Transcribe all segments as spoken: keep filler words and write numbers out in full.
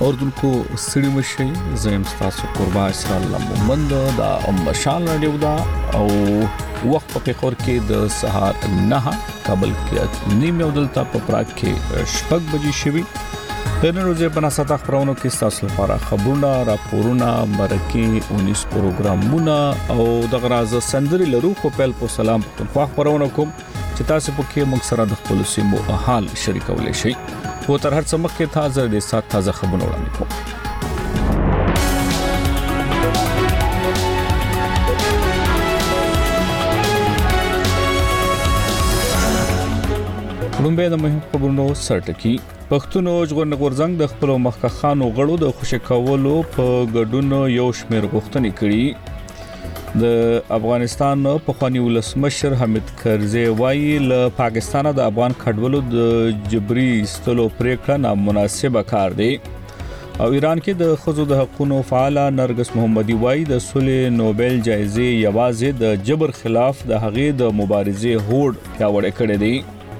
اوردونکو ستړي مشي زم تاسو قربا اسرا الله مومند دا ام شال رادیو دا او وخت په خور کې د سهار نه کابل کې نیمه ودلته په پراګ کې شپږ بجې شوي د نن ورځې په ناسته خبرونو کې تاسو لپاره خبرونه راپورونه مرکه انیس پروګرامونه او د غراز سندري لرو خو په پل سلام په خبرونو کوم چې تاسو په کې موږ سره د خپل سیمو حال شریکولای شئ خو تر هر څه مخکې تازه د سات تازه خبرونه وړاندې کوم لومبه د مهم خبرونو سرټکی پښتون ژغورنې غورځنګ د خپل مخکخانو غړو د خوشی کولو په ګډون یو شمېر غوښتنې کړي د افغانستان په خواني ولسمشر حامد کرزي وایي له پاکستانه د افغان کډوالو د جبري استلو پریکړه نامناسبه کار دی او ایران کې د خزو د حقوقو فعال نرګس محمدي وایي د صلح نوبل جایزه یوازې د جبر خلاف د هغې د مبارزې هوډ پیاوړی کړی دی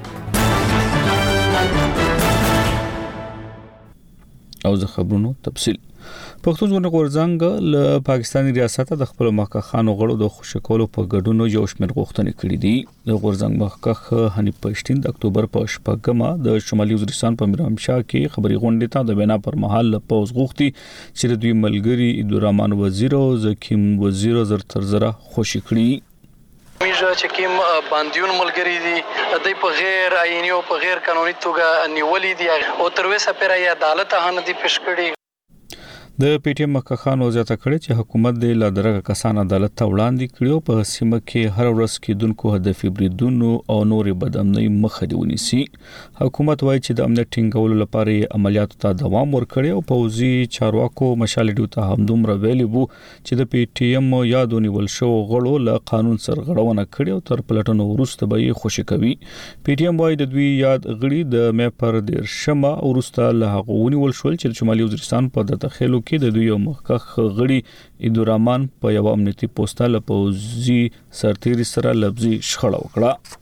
او زه خبرونو تفصیل پښتون ژغورنې غورځنګ له پاکستاني ریاست د خپل مخکخانو غړو د خوشکولو په ګډون یو شمېر غوښتنې کړې دي د غورځنګ مخکخ حنیف پښتين د اکتوبر په شپږمه د شمالي وزیرستان په میرامشاه کې خبري غونډه ته د بنا پر مهال پوز غوښتي چې د دوی ملګری عبدالرحمن وزیر او زکیم وزیر زر تر زره خوشی کړي میجا چې کوم باندیون ملګری دي د په غیر آئینی او په غیر قانوني توګه نیولې دي او تر اوسه پرې عدالت هانه دي پېښ کړي د پی ټی ایم مخکخانو زیاته کړي چې حکومت د لادرغه کسان عدالت ته وړاندې کړي په سیمه کې هر ورځ کې دونکو هدفي بریدونو او نورې بدامنۍ مخه دی ونیسي حکومت وایي چې د امنیت ټینګولو لپاره عملیاتو ته دوام ورکړي او پوځي چارواکو مشالډو ته همدومره ویلي وو چې د پی ټی ایم یادونی ول شو غړو له قانون سرغړونه کړي او تر پلټنو وروسته به یې خوشی کوي پی ټی ایم وایي د دوی یاد غړي د مې پر ډیر شمه وروسته له هغونی ول شول چې شمالي وزیرستان په داخلو کې د دوی مخکخ غړي عبدالرحمن په یو امنیتي پوسټال پوزي سرتیری سره لفظي شخړه وکړه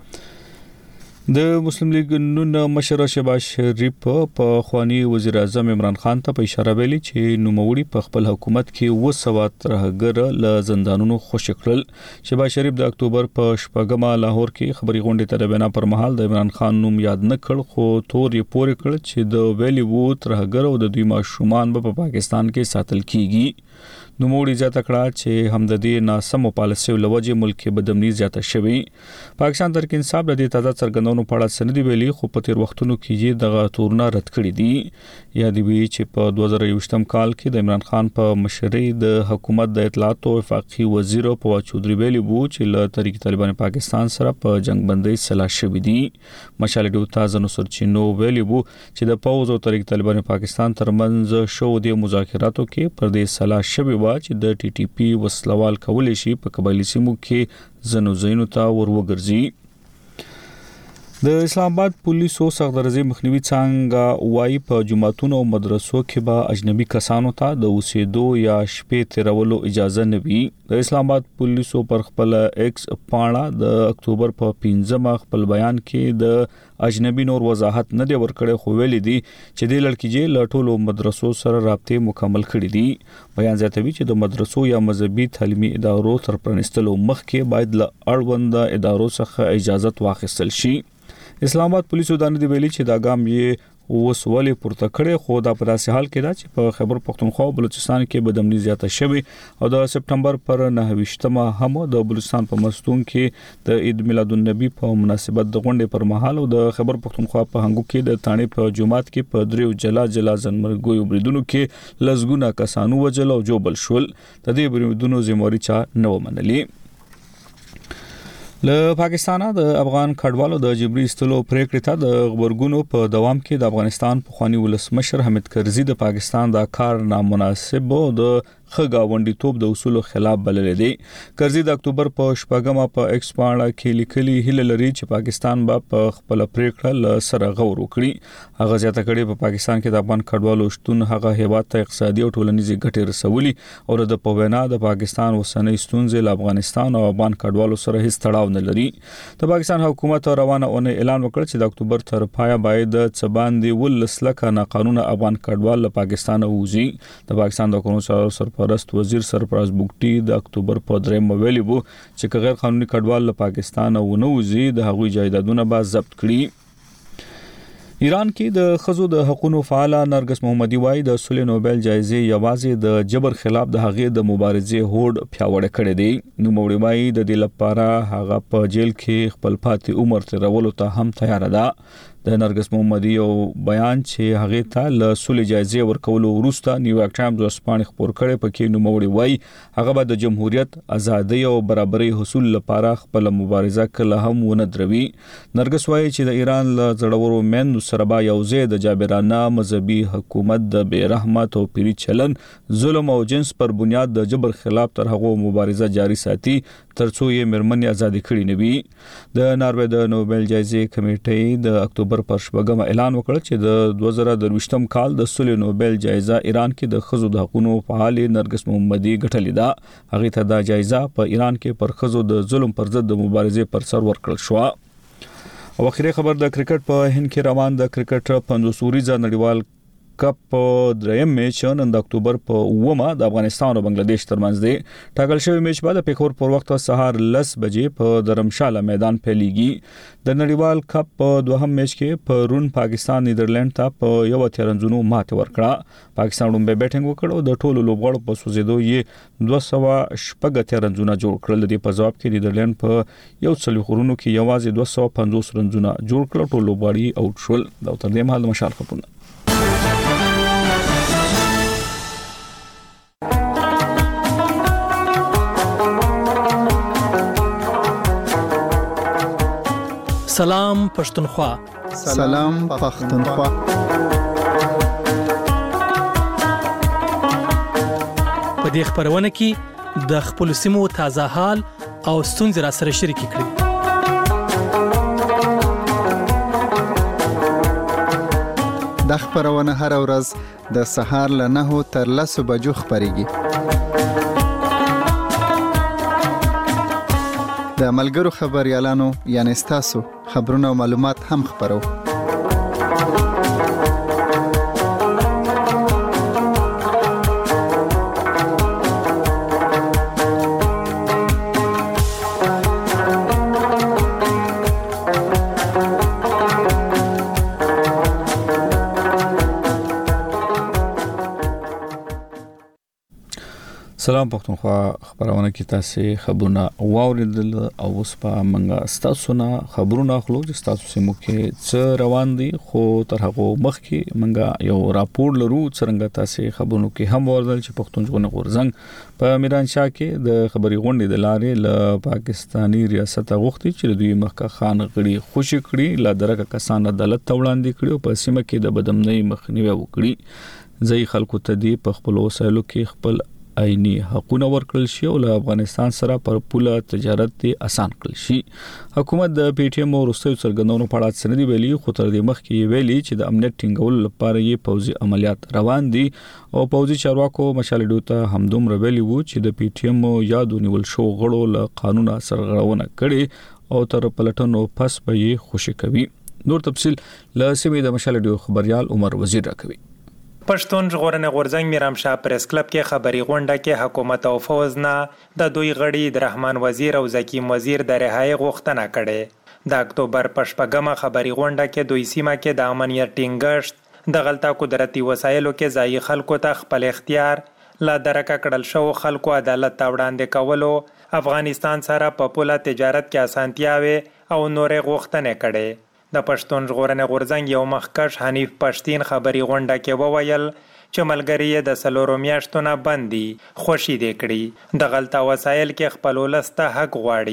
د مسلم لیگ نون مشر شهباز شریف په خواني وزیر اعظم عمران خان ته په اشاره ویلي چې نوموړي په خپل حکومت کې وسوات راهګر ل زندانونو خوشکړل شهباز شریف د اکتوبر په شپږمه لاهور کې خبري غونډه ته بنا پر مهال د عمران خان نوم یاد نه کړ خو تور یې پورې کړ چې د ویلي وو ترهګر او د دوی ماشومان په پاکستان کې ساتل کیږي نوموړي زیاته کړه چې هم د دې ناسمو پالیسیو لوجه ملک بدمنی زیاته شوی پاکستان تر کې انصاف د تازه څرګندونو په اړه سندې ویلي خو په تیر وختونو کې یې دغه تورونه رد کړی دي یا دی چې په دوه زره یوولسم کال کې د عمران خان په مشرۍ د حکومت د اطلاعات او وفاقي وزیر په چودري ویلي وو چې له طریق طالبان پاکستان سره په جنگ بندي سلا شوې دي مشالډو تازه نو سرچینو ویلي وو چې د پوز او طریق طالبان پاکستان ترمنځ شو د مذاکراتو کې پر دې سلا شوې چې د ټي ټي پی وسلوال کولای شي په قبایلی سیمو کې زنو زینو ته وروګرځي د اسلام آباد پولیسو سغدرزي مخنیوي څنګه وایي په جماعتونو او مدرسو کې به اجنبي کسانو ته د اوسېدو یا شپې تیرولو اجازه نه وي د اسلام آباد پولیسو پر خپل ایکس پاڼه د اکتوبر په پنځمه خپل بیان کې د اجنبي نور وضاحت نه دی ورکړی خو ویلي دي چې د لړکیجې لټولو مدرسو سره رابطه مکمل کړي دي بیان زیاتوي چې د مدرسو یا مذهبي تعلیمي ادارو تر پرانستلو مخکې باید له اړوند ادارو څخه اجازه واخیستل شي اسلام آباد پولیسو د نړۍ ویلي چې دا ګام یې وسولې پورته کړي خو دا په داسې حال کې دا چې په خیبر پختونخوا او بلوچستان کې بدامني زیاته شوه او د سپټمبر پر نهه هم د بلوچستان په مستون کې د عید میلاد النبی په مناسبت د غونډې پر مهال او د خیبر پختونخوا په هنګو کې د تانې په جمعات کې په دریو جلا جلا ځنمرګوي بریدونو کې لزګونه کسانو وجل او جوبل شول د دې بریدونو ذمہواری چا نه ومنلي له پاکستانه د افغان کډوالو د جبري استلو پریکړه ته د خبرګونو په دوام کې د افغانستان په خواني ولسمشر حامد کرزي د پاکستان د کار نامناسب او د ښه ګاونډیتوب د اصولو خلاف بللی دی. کرزي د اکتوبر په شپږمه په ایکس باندې کې لیکلي هیله لري چې پاکستان به په خپل پریکړه ل سره غور وکړي. هغه زیاته کړي په پاکستان کې د افغان کډوالو شتون هغه هیواد ته اقتصادي او ټولنیزي ګټې رسولي او د په وینا د پاکستان اوسنۍ ستونزې له افغانستان او افغان کډوالو سره هیڅ تړاو نه لري. د پاکستان حکومت روانه اونۍ اعلان وکړ چې د اکتوبر تر پایه باید د څباندې ولس لکه ناقانونه افغان کډوال له پاکستان ووځي. د پاکستان د قانون سرپرست وزیر سرفراز بوګټي د اکتوبر په درېمه ویلي وو چې غیر قانوني کډوال له پاکستان ونه وځي د هغوی جایدادونه به ضبط کړي. ایران کې د خزو د حقوقو فعال نرګس محمدي وای د صلح نوبل جایزې یوازې د جبر خلاف د هغې د مبارزې هوډ پیاوړی کړی دی. نو موړي وای د دې لپاره هغه په جیل کې خپل پاتې عمر تیرولو ته هم تیار ده. د نرګس محمدي یو بیان چې هغه ته له صلح جایزې ورکولو وروسته نیویارک ټایمز ورسپانې خبر کړي پکې نو موړي وای هغه به د جمهوریت ازادي او برابرۍ حصول لپاره خپل مبارزه کله هم ونه دروي. نرګس وای چې د ایران له زړورو مېندو سره به یوځای د جابرانه مذهبي حکومت د بے رحمت او پیری چلن ظلم او جنس پر بنیاد د جبر خلاف تر هغه مبارزه جاری ساتي ترڅو یې مرمنې ازادي کړي نه وي. د ناروې د نوبل جایزې کمیټې د اکتوبر پر شپږمه اعلان وکړ چې د دوه زره درویشتم کال د صلح نوبل جایزه ایران کې د خزو د حقوقو فعال نرګس محمدي ګټلې ده. هغه ته د جایزه په ایران کې پر خزو د ظلم پر ضد د مبارزې پر سر ورکړل شو. او اخیری خبر د کرکټ په هند کې روان د کرکټ پنځوس اوریزه نړیوال کپ دریم میچ نن د اکتوبر په اومه د افغانستان او بنگلاديش ترمنځ دی. ټاکل شوی میچ بعد پیښور پر وخت سهار لس بجې په درمشاله میدان پیلیږي. د نړیوال کپ په دوهم میچ کې پرون پاکستان نیدرلند ته په یو تیرنځونو ماته ورکړه. پاکستان هم به بیټینګ وکړ او د ټولو لوبغاړو په سوزیدو یې دوه سوه شپږ تیرنځونه جوړ کړل. د په جواب کې نیدرلند په یو څلوي خورونو کې یوازې دوه سوه پنځوس رنونه جوړ کړل. ټول لوبغاړي اوټ شول. دا تر دې مهال مشال خبرونه سلام پښتونخوا. سلام پښتونخوا. په دې خبرونه کې د خپل سیمو تازه حال او ستونزې را سره شریک کړئ. د خبرونه هر ورځ د سهار له نهو تر لسو بجو خبريږي. د ملګرو خبريالانو یعنی تاسو خبرونه او معلومات هم خبرو. سلام پښتونخوا. خبرونه کې تاسو خبرونه واوریدل او اوس په منګه تاسو نه خبرونه خلو چې تاسو سیمو کې څه روان دي. خو تر هغه مخکې منګه یو راپور لرو څنګه تاسو خبرونو کې هم ورزل چې پښتون ژغورنې غورځنګ په میرانشاه کې د خبري غونډې د لارې ل پاکستانی ریاست غوښتي چې دوی مخکې خان غړي خوشی کړي لا درګه کسان عدالت ته وړاندې کړي په سیمه کې د بدامنۍ مخنیوي وکړي. ځای خلکو ته دی په خپل وسایلو کې خپل عیني حقونه ورکړل شي او له افغانستان سره پر پوله تجارت ته آسان کړل شي. حکومت د پی ټی ایم ورستیو څرګندونو په اړه سندې ویلي خو تر دې مخکې ویلي چې د امنیت ټینګولو لپاره یې پوځي عملیات روان دي او پوځي چارواکو مشالډو ته همدومره ویلي وو چې د پی ټی ایم یاد ونیول شو غړو له قانون سرغړونه کړي او تر پلټنو پس به یې خوشی کوي. نور تفصيل له سیمې د مشالډو خبريال عمر وزیر راکوي. پښتون ژغورنې غورځنګ میرامشاه پریس کلب کې خبري غونډه کې حکومت او فوز نه د دوی غړي د رحمان وزیر او زکیم وزیر د رهایی غوښتنه کړې. د اکتوبر په شپږمه خبري غونډه کې دوی سیمه کې د امنیت ټینګښت د غلطه قدرتي وسایلو کې ځای خلکو ته خپل اختیار لا درکه کړل شو خلکو عدالت ته وړاندې کولو افغانستان سره په پوله تجارت کې اسانتیاوي او نورې غوښتنې کړې. د پښتون ژغورنې غورځنګ یو مخکښ حنیف پښتین خبري غونډه کې وویل چې ملګری د سلورو میاشتو نه بندي خوشي دې کړي د غلطه وسایل کې خپل ولسته حق غواړي.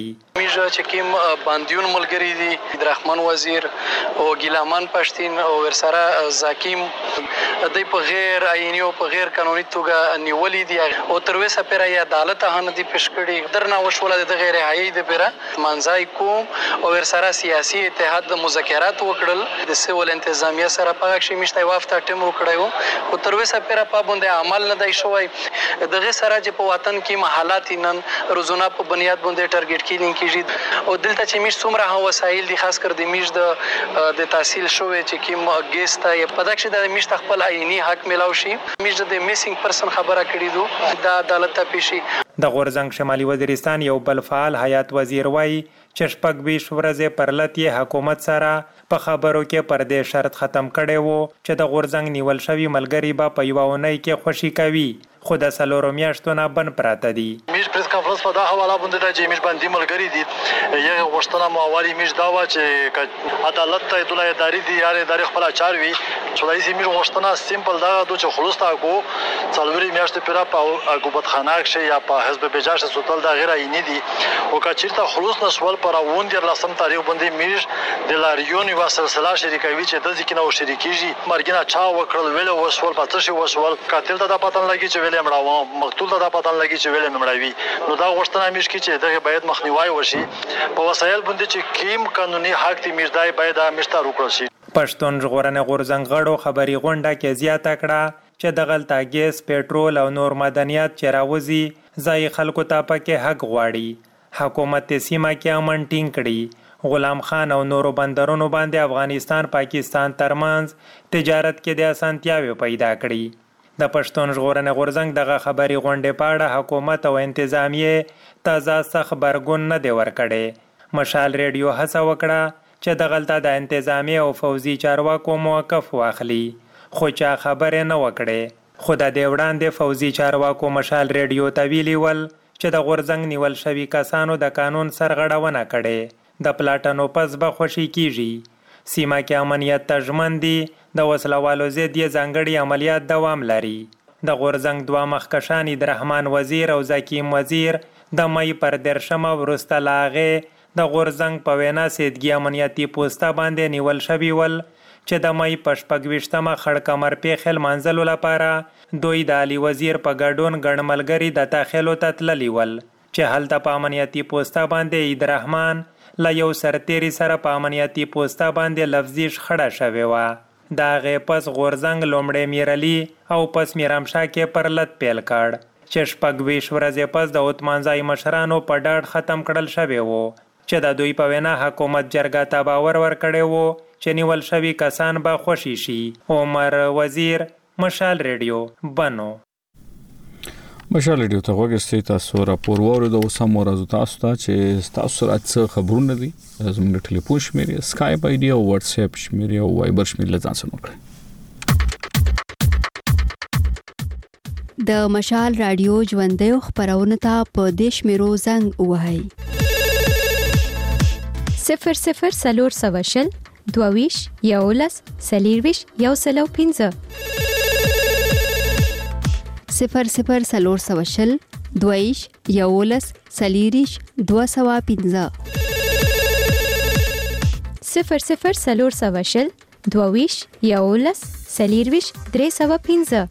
میژ چې کوم باندیون ملګری دي عبدالرحمن وزیر او ګیلامان پښتین او ورسره زاکیم دوی په غیر آئینی او په غیر قانوني توګه نیولي دي او تر اوسه پورې عدالت هغه دي پیش کړي درنه وشوله د غیر حیايي د پیره منځای کوم او ورسره سیاسي اتحاد د مذاکرات وکړل د سیول انتظامیه سره په هغه شی مشته وافته ټیم وکړیو او تر اوسه پورې پابند عمل نه دی شوی دغه سره چې په وطن کې حالات نن روزانه په بنیاد باندې ټارګټ کیدل کیږي او دلته چې میش څومره وسایل دي خاص کر د میش د د تحصیل شوې چې کوم ګیسټ یا پدکشه د میش خپل عیني حق ملاوي شي میش د میسینګ پرسن خبره کړې دو د عدالت ته پیشي د غورزنګ شمالي وزیرستان یو بل فعال حیات وزیر وایي چې شپږ بیش ورځې پر لتی حکومت سره په خبرو کې پر دې شرط ختم کړي وو چې د غورزنګ نیول شوی ملګری به په یو اونۍ کې خوشي کوي خو د څلورو میاشتو نه بن پراته دي میش پریس کانفرنس په دا حواله باندې دا چې میش باندې ملګری دي یو غوښتنه مو اوري میش دا و چې عدالت ته د اداري دي یاره اداري خپل اچار وي څولای سي میش غوښتنه سیمپل دا د چې خلوص تا کو څلوري میاشتو پیرا په حکومت خانه کې یا په حزب بجاش سوتل دا غیر عیني دي او که چیرته خلوص نسول پر اون د لسم تاریخ باندې میش د لاریون و سلسله شریکوي چې د ځکه نو شریکيږي مرګنه چا وکړل ویل وسول پاتې شي وسول قاتل ته د پاتن لګي چې ویل مړاو مقتول ته د پاتن لګي چې ویل مړاوي نو دا غوښتنه میش کی چې دغه باید مخنیوي وشي په وسایل باندې چې کیم قانوني حق تی میش دای باید مشته وکړل شي پښتون ژغورنې غورځنګ غړو خبري غونډه کې زیاته کړه چې د غلطه ګیس پېټرول او نور معدنیات چې راوځي ځای خلکو ته پکې حق غواړي حکومت سیمه کې امن ټینګ کړي غلام خان او نورو بندرونو باندې افغانستان پاکستان ترمنځ تجارت کې د اسانتیاوي پیدا کړي د پښتون ژغورنې غورځنګ دغه خبري غونډې پاړه حکومت او انتظامیه تازه سخت برګون نه دی ورکړي مشال ریډیو هڅه وکړه چې د غلطه د انتظامیه او فوزي چارواکو موقف واخلي خو چا خبره نه وکړي خو د دې وړاندې فوزي چارواکو مشال ریډیو ته ویلي ول چې د غورځنګ نیول شوي کسانو د قانون سرغړونه کړي د پلاټنو پس به خوشي کیږي سیمه کې امنیت ته ژمن دي د وسلوالو ضد یې ځانګړي عملیات دوام لري د غورځنګ دوه مخکشان عبدالرحمن وزیر او زکیم وزیر د مې پر درشمه وروسته لا هغې د غورځنګ په وینا سیدګي امنیتي پوسته باندې نیول شوي ول چې د مې په شپږ ویشتمه خړ کمر پیښې لمانځلو لپاره دوی د علي وزیر په ګډون ګڼ ملګري د تاخیلو ته تللي ول چې هلته په امنیتي پوسته باندې عبدالرحمن له یو سرتیري سره په امنیتي پوسته باندې لفظي شخړه شوې وه د هغې پس غورځنګ لومړی میرعلي او پس میرامشاه کې پر لت پیل کړ چې شپږ ویشت ورځې پس د عثمانزای مشرانو په ډاډ ختم کړل شوی و چې د دوی په وینا حکومت جرګه ته باور ورکړی و چې نیول شوي کسان به خوشي شي عمر وزیر مشال ریډیو بنو مشال ریډیو ته وګورئ تاسو راپور ووري د اوسم ورځو تاسو ته چې تاسو راځه خبرونه دي زموږ ټلیفون شمیره اسکایپ آی ډي او واتس اپ شمیره او وایبر شمیره ځان سره وکړئ د مشال رادیو ژوندې خبرونه ته په دیش میرو زنګ وهاي صفر صفر سلور سواشل دوویش یولس سلیرویش یو سلو پنځه صفر صفر سلور سواشل دویش یولس سلیریش دو سوا پنځه صفر صفر سلور سواشل دوویش یولس سلیرویش درې سوا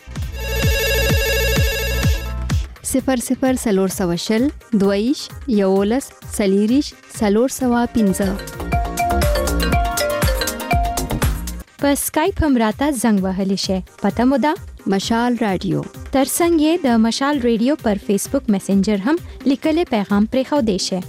پنځه صفر صفر سلور سواشل دویش یولس سلیریش سلور سوا پنځه په سکایپ هم راته زنګ وهلی شي پته مو ده مشال رادیو ترڅنګ یې د مشال ریډیو پر فیسبوک میسنجر هم لیکلي پیغام پرې خو دی شي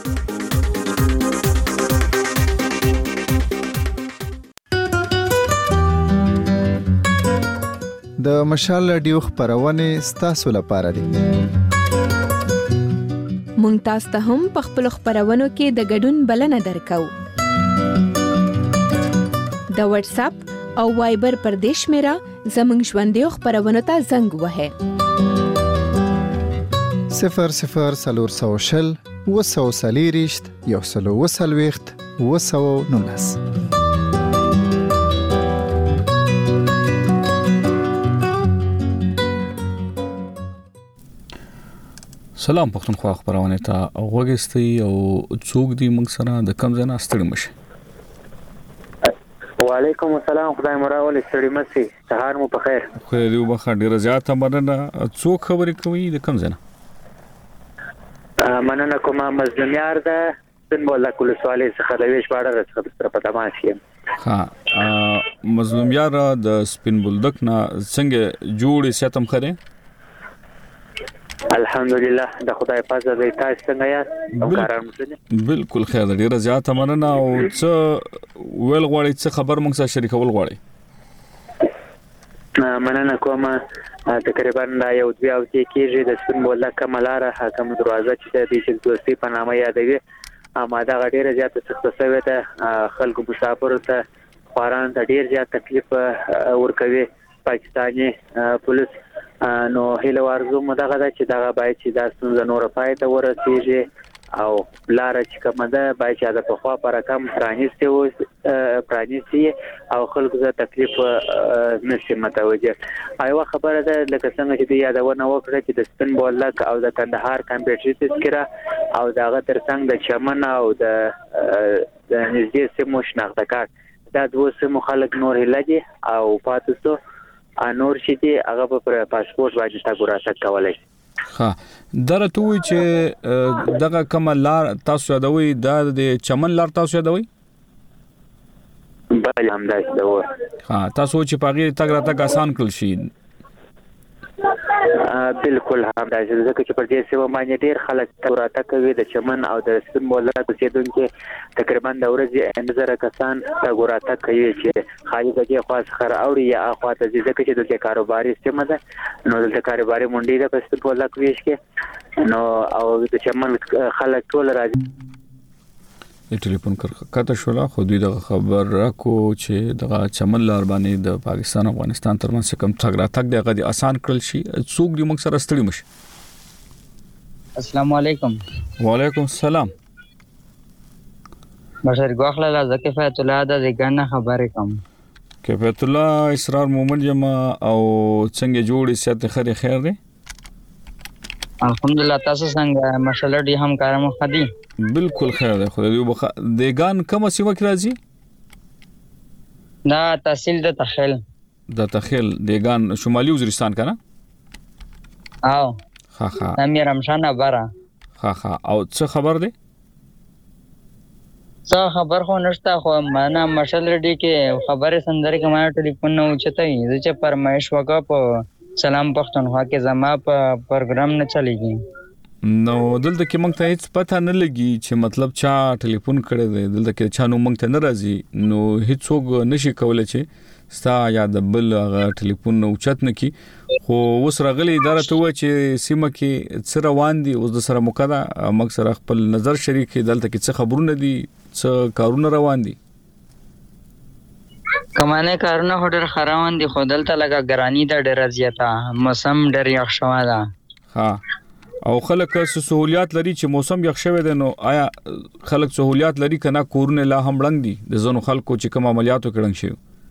د مشال رادیو خبرونه ستاسو لپاره دي مونږ تاسو ته هم په خپل خبرونو کې د ګډون بلنه درکو د واتس اپ او وایبر پر دیش میرا زمنګ ژوندې خبرونه ته زنګ وهه صفر صفر سلور سوشل وسو سلیریشت یو سلو وسلويخت وسو نونس سلام پښتونخوا خبرونه ته وګستي او څوک دی موږ سره د کم ځای نه ستړي مشه. وعلیکم السلام، خدای مو راولي ستړي مشي، سهار مو په خیر. خو دې وبخښه ډیره زیاته مننه. څوک خبرې کوي د کم ځای نه؟ مننه کوم مظلومیار ده سن مولا کول سوالې څخه د ویش باړه څخه تر په تماس یم. ها مظلومیار د سپین بولدک نه څنګه جوړې ساتم خره؟ الحمدلله د خدای فضل دی. تاسو څنګه یاست؟ او کاران مسلې؟ بالکل خیر، ډیره زیاته مننه. او څه ویل غواړئ، څه خبر موږ سره شریکول غواړئ؟ مننه کوم. تقریبا یو دوی او چې کېږي د سپین بولدک کملاره حکم دروازه چې د دې دوستي په نامه یادوي، اما دا ډیره زیاته سخت شوې ده. خلکو مسافرو ته خواران ته ډیر زیات تکلیف ورکوي پاکستاني پولیس. نو هیله ورزو مدغه ده چې دغه باید چې دا څنګه نور پای ته ورسیږي او لار چې کوم ده باید چې د په خوا پر کم پرانیستي و پرانیستي او خلکو ته تکلیف نشي متوجه. ایو خبره ده لکه څنګه چې دی یادونه وکړه چې د سپین بولدک او د کندهار کمپیوټر تذکره او دغه ترڅنګ د چمن او د د نږدې سیمو شناخته کارت دا دوه سیمو خلک نور هلدي او پاتوسو انور شي دي هغه په پاسپورت باندې تاسو راځه کولای. ها درته وی چې دغه کوم لار تاسو یادوي دا د چمن لار تاسو یادوي؟ بل هم دا یادوي. ها تاسو چې پاغي تګ را تګ آسان کړل شي؟ بالکل هم دا ځکه چې پر دې سیمه باندې ډیر خلک راته کوي د چمن او د سپین بولدک اوسیدونکو تقریبا د ورځې اندازه کسان راته کوي چې خالي دغه خاص خر اوري یا اخواته ځکه چې د کاروباري سیمه ده نو د کاروباري منډي د سپین بولدک ویش کې نو او د چمن خلک ټول راځي. د ټلیفون کړه شولا خو دوی د خبر راکو چې د چمن لار باندې د پاکستان او افغانستان ترمنځ کوم تګ را تګ دغه د آسان کړل شي. څوک دی موږ سره ستړي مشه؟ السلام علیکم. وعلیکم السلام. بشر غوخله لا کفایت الله د ګڼه خبرې کوم. کفایت الله اسرار مومن جما او څنګه جوړې سیاست خیر خیر دی؟ الحمدلله. تاسو څنګه ماشاءالله دې هم کارم خدي؟ بالکل خیر ده. خو دې وبخ دګان کوم سیمه کې راځي؟ دا تحصیل د تخیل. د تخیل دګان شمالي وزیرستان کنه؟ او ها ها امیر امشان بارا. ها ها او څه خبر دی؟ څه خبر خو نشته خو معنا مشل ردی کې خبره سندره کې ما ټلیفون نو چته چې پرمایش وکا په سلام پښتونخوا کې زما په پروګرام نه چلیږي. نو دلته کې موږ ته هیڅ پته نه لګي چې مطلب چا ټلیفون کړی دی. دلته کې چا نو موږ ته نه راځي نو هیڅوک نشي کولای چې ستا یا د بل هغه ټلیفون نو چت نه کی. خو اوس راغلي اداره ته و چې سیمه کې څه روان دي اوس د سره مقدا موږ سره خپل نظر شریک دلته کې څه خبرونه دي څه کارونه روان دي؟ کمانه کارونه هډر خروان دي خو دلته لګه ګرانی د ډیر زیاته موسم ډیر یخ شوه ده. ها او خلک څه سہولیات لري چې موسم یخ شوه ده نو آیا خلک سہولیات لري کنه کورونه لا هم رنګ دي د زونو خلکو چې کوم عملیاتو کړنګ شي؟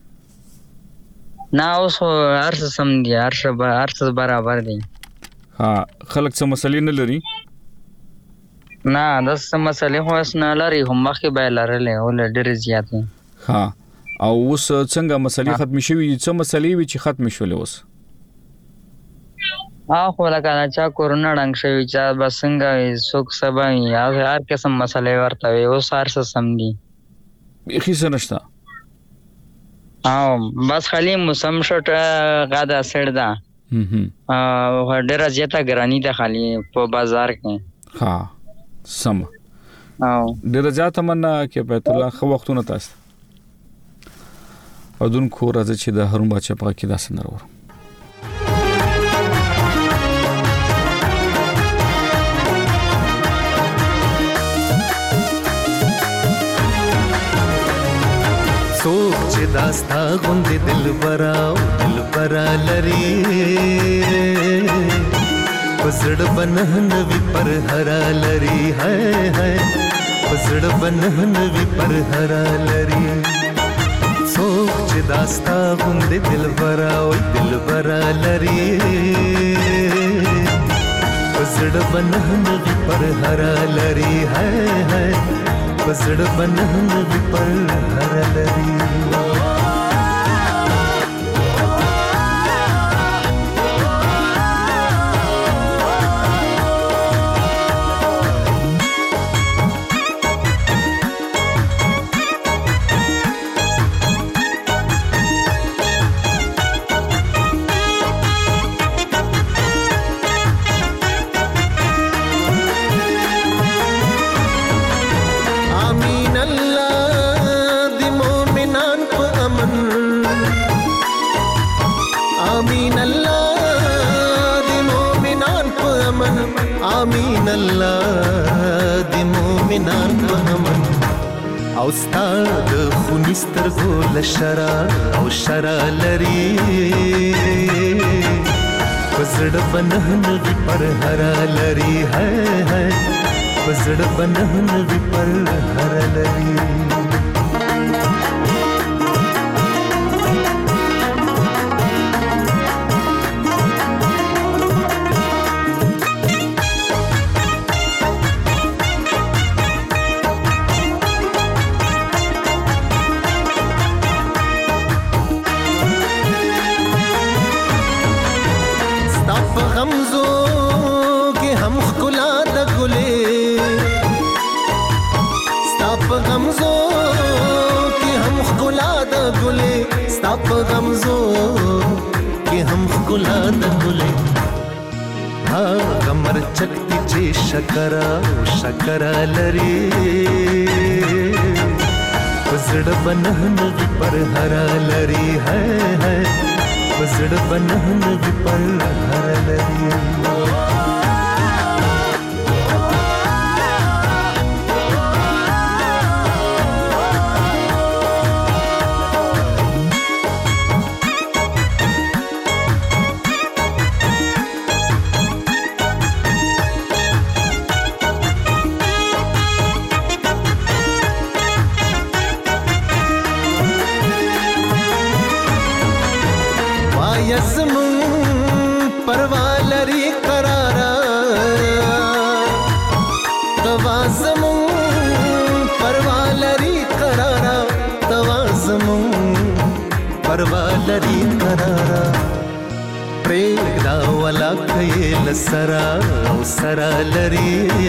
نه اوس هر څه سم دي هر څه هر څه برابر دي. ها خلک څه مسلې نه لري؟ نه د څه مسلې خو اس نه لري هم مخکې به لرلې او ډېر زیات. ها او اوس څنګه مسلې ختم شوي؟ څه مسلې وي چې ختم شولې اوس؟ ها خو لکه چا کورونا ډنګ شوی چا بسنګ څوک سبا یا هر قسم مسلې ورته وي اوس هر څه سم دي. هیڅ نشته. او بس خالی موسم شټ غاده سړ ده. هم او ډېر زیاته ګرانی ده خالی په بازار کې. ها سم. او ډېر زیاته مننه کې بیت الله خو وختونه تاسو او دن کو راځي چې د هرم بچا په کې داسې نه ورو. سوچ چې داستا غوندې دل برا دل برا لري پسړ بنهن وی پر هرا لري ہے ہے پسړ بنهن وی پر هرا لري سوچ چې داستا غوندې دل برا او دل برا لري पसड़ बनहन भी पर हरा लरी है है पसड़ बनहन भी पर हरा लरी आमीन अल्लाह दी मोमिनान په امن او ستاد خونستر ګول شرا او شرا لري پزړ بنهن وی پر هرا لري ہے ہے پزړ بنهن وی پر هرا لري ستاپ غمزو کې هم خلا د ګلې ها غمر چکتی چې شکرا شکرا لري پزړ بنهن وی پر هرا لري ہے ہے پزړ بنهن وی پر هرا لري परवालरी करारा प्रेदा वाला खयल सरा सरा लरी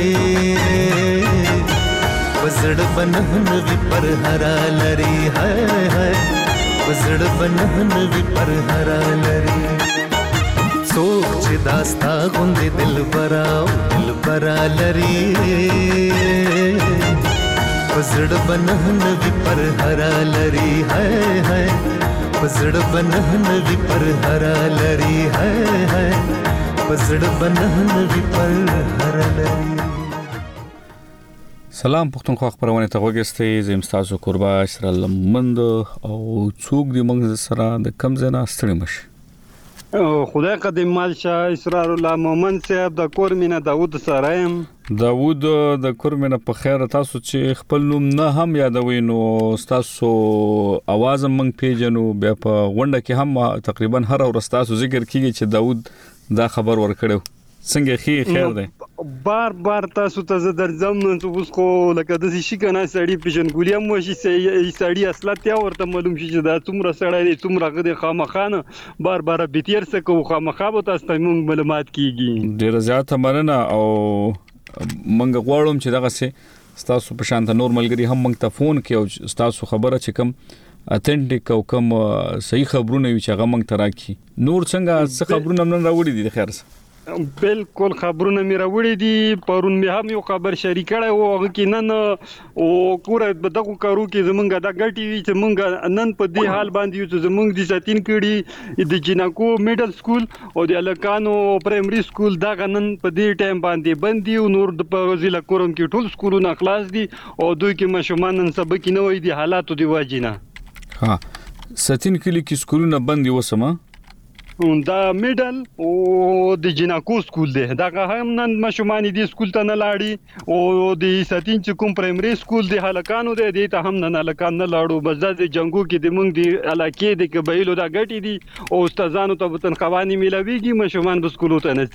वजड़ बनहन वि पर हरा लरी है है वजड़ बनहन वि पर हरा लरी सोच दास्ता गुंदे दिल बरा दिल बरा लरी वजड़ बनहन वि पर हरा लरी है है पसड़ बनहन वि पर हरा लरी है है पसड़ बनहन वि पर हरा लरी سلام پښتونخوا خبرونه ته وګورئ زم تاسو قربا سره لمند او څوک د موږ سره د کم زنه ستړي مش خدای قدیم مال شاه اسرار الله مومن صاحب د کورمینه داوود سرایم داوود د کورمینه په خیر تاسو چې خپل نوم نه هم یادوي نو تاسو आवाज موږ پیژنو بیا په غونډه کې هم تقریبا هر ورځ تاسو ذکر کیږي چې داوود دا خبر ورکړو څنګه خیر خیر دی بار بار تاسو ته زه درځم نو اوس خو لکه د شي کنه سړی پیژنګولیا مو شي سړی اصله ته ورته معلوم شي چې دا څومره سړی دی څومره غدي خامخانه بار بار بیتیر څه کو خامخا به تاسو ته موږ معلومات کیږي ډیر زیات مننه او موږ غواړم چې دغه سه تاسو په شانته نورمالګری هم موږ ته فون کې او تاسو خبره چې کوم اتنټیک او کوم صحیح خبرونه وي چې هغه موږ ته راکړي نور څنګه څه خبرونه نن راوړي دي خیر بالکل خبرونه مې راوړي دي پرون مې هم یو خبر شریک کړی او هغه کې نن او کوره دغه کارو کې زمونږ د غټي چې مونږ نن په دې حال باندې یو زمونږ د ساتین کړي د جنکو میډل سکول او د الکانو پرایمري سکول دا نن په دې ټایم باندې بندي او نور د ضلع کورم کې ټول سکولونه خلاص دي او دوی کې مشومان نن سبق نه وي دي حالاتو دی واجینه ها ساتین کلی کې سکولونه بندي وسمه دا میډل او د جنکو سکول دی دا هم نن مشومان دي سکول ته نه لاړي او د ساتین چې کوم پرایمري سکول دی هلکانو دی د ته هم نه هلکان نه لاړو بس د جنگو کې د مونږ دی علاقې د قبایلو دا غټي دي او استادانو ته وطن قوانين ملويږي مشومان د سکولو ته نه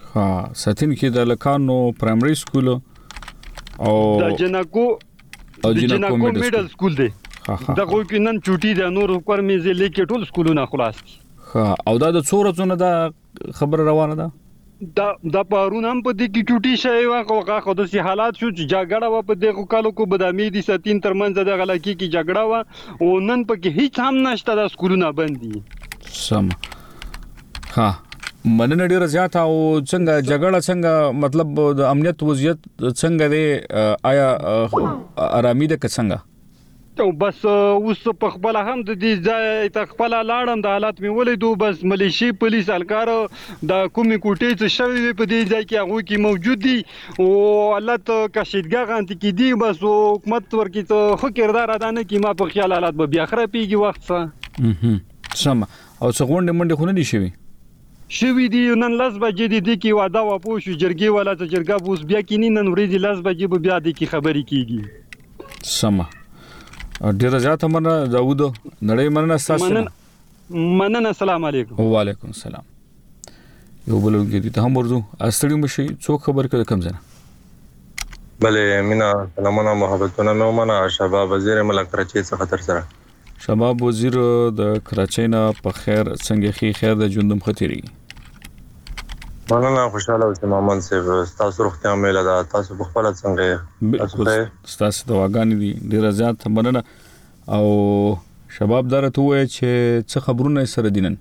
ها ساتین کې د لکانو پرایمري سکول او د جنکو او د جنکو میډل سکول دی دا خو کې نن چوټي د نور پر میزه لیکي ټول سکولونه خلاص دي ها او دا د څورځونه دا خبر روانه ده دا د پارون هم په دې کې چوټي شوی واغه خو د سي حالات شو چې جګړه و په دغه کالو کو بدامي دي ساتین ترمنځ د غلکی کې جګړه و او نن په کې هیڅ هم نشته د سکولونه بندي سم ها مننه ډیر زیات او څنګه جګړه څنګه مطلب د امنیت وضعیت څنګه دی آیا آرامي ده څنګه او بس اوس په خپل هم د دې ځای ته خپل لاړم د حالت مې ولیدو بس ملیشي پولیس الکار د کومي کوټې څخه شوی په دې ځای کې هغه کې موجود دي او الله ته کشیدګاه غانتی کې دي بس حکومت ورکی ته خو کردار ادا نه کی ما په خیال حالات به بیا خره پیږي وخت څه سم او څنګه غونډه منډه خو نه دي شوی شوی دی نن لاس بجې دي د کی واده و پوه شو جرګي ولا ته جرګه بوس بیا کې نن ورځې لاس بجې به بیا د کی خبري کیږي سم ډیر زیات مننه داوود نړۍ مننه تاسو مننه السلام علیکم وعلیکم السلام یو بل وګړي ته هم ورځو استړي مشي څوک خبر کړه کم ځنه بله مینا سلامونه محبتونه مې ومنه شباب وزیر ملک کراچۍ څخه تر سره شباب وزیر د کراچۍ نه په خیر څنګه خي خیر د ژوندم خطري مننه خوشاله اوسم محمد صاحب تاسو روغتیا مې لدا تاسو په خپل څنګه تاسو تاسو د واغان دي ډیر زیات مننه او شباب درته وای چې څه خبرونه سره دینن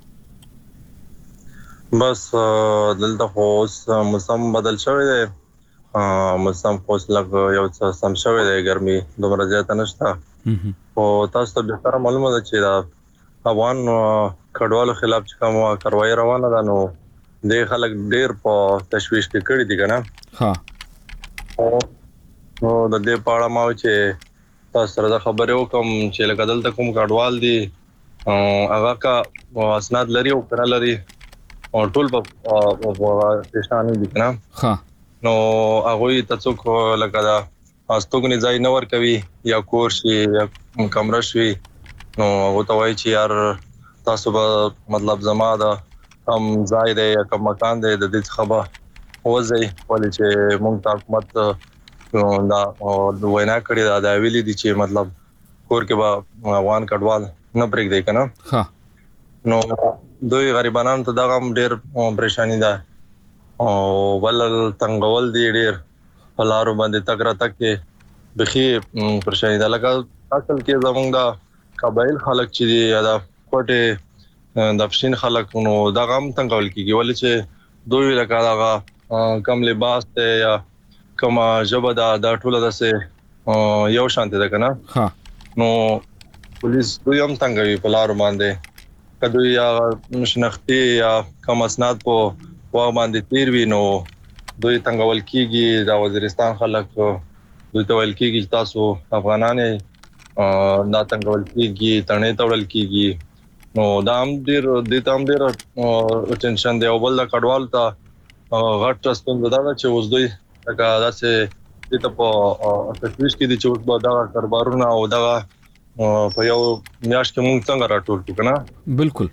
بس دلته خو موسم بدل شوی دی موسم خو لږ یو څه سم شوی دی ګرمي دومره زیات نشته او تاسو ته به تر معلومه ده چې دا افغان کډوالو خلاف چې کومه کاروایی روانه ده نو د خلک ډیر په تشويش کې کړی دي کنه ها نو د دې پاړه ما چې تاسو سره خبرې وکم چې لکه دلته کوم کډوال دي هغه کا اسناد لري او کړه لري او ټول په پېښانه دي کنه ها نو هغه ته څوک لکه دا استوګنی ځای نور کوي یا کورشي یا کمره شي نو هغه ته وایي چې یار تاسو به مطلب زما دا هم ځای دی یا کوم مکان دی د دې خبره وځي ولې چې مونږ ته حکومت دا د وینا کړی دا د ویلي دي چې مطلب کور کې به افغان کډوال نه پرېږ دی کنه ها نو دوی غریبانو ته دا هم ډېر پریشانی ده او ول تنګول دي ډېر فلارو باندې تک را تک کې بخي پریشانی ده لکه اصل کې زمونږ دا قبایل خلک چې دي یا دا کوټه د افشین خلک نو دا غم تنګول کیږي ولې چې دوی لکه دا کم لباس ته یا کوم جبه دا د ټوله دسه یو شانته ده کنه ها نو پولیس دوی هم تنګوي په لار باندې کله یا مشنختي یا کوم اسناد په وا باندې تیر وی نو دوی تنګول کیږي دا وزیرستان خلک دوی ته ول کیږي تاسو افغانانه دا تنګول کیږي تنه توړل کیږي نو دا هم ډیر د تام ډیر ټینشن دی او بل د کډوال ته غټ ستون دا چې اوس دوی دا چې د په تشویش کې دي چې اوس به دا کاربارونه او دا په یو میاش کې مونږ څنګه راټول کړو کنه بالکل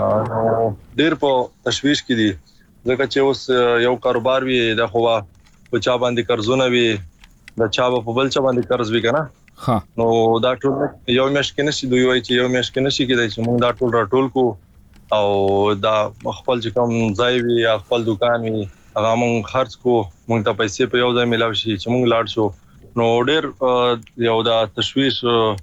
ډیر په تشویش کې دي ځکه چې اوس یو کاروبار وي د خو په چا باندې قرضونه وي د چا په بل چا باندې قرض وي کنه ها نو دا ټول یو میاش کې نشي دوی وایي چې یو میاش کې نشي کېدای چې موږ دا ټول راټول کو او دا خپل چې کوم ځای وي یا خپل دکان وي هغه موږ خرڅ کو موږ ته پیسې په یو ځای ملاوي شي چې موږ لاړ شو نو ډېر یو دا تشویش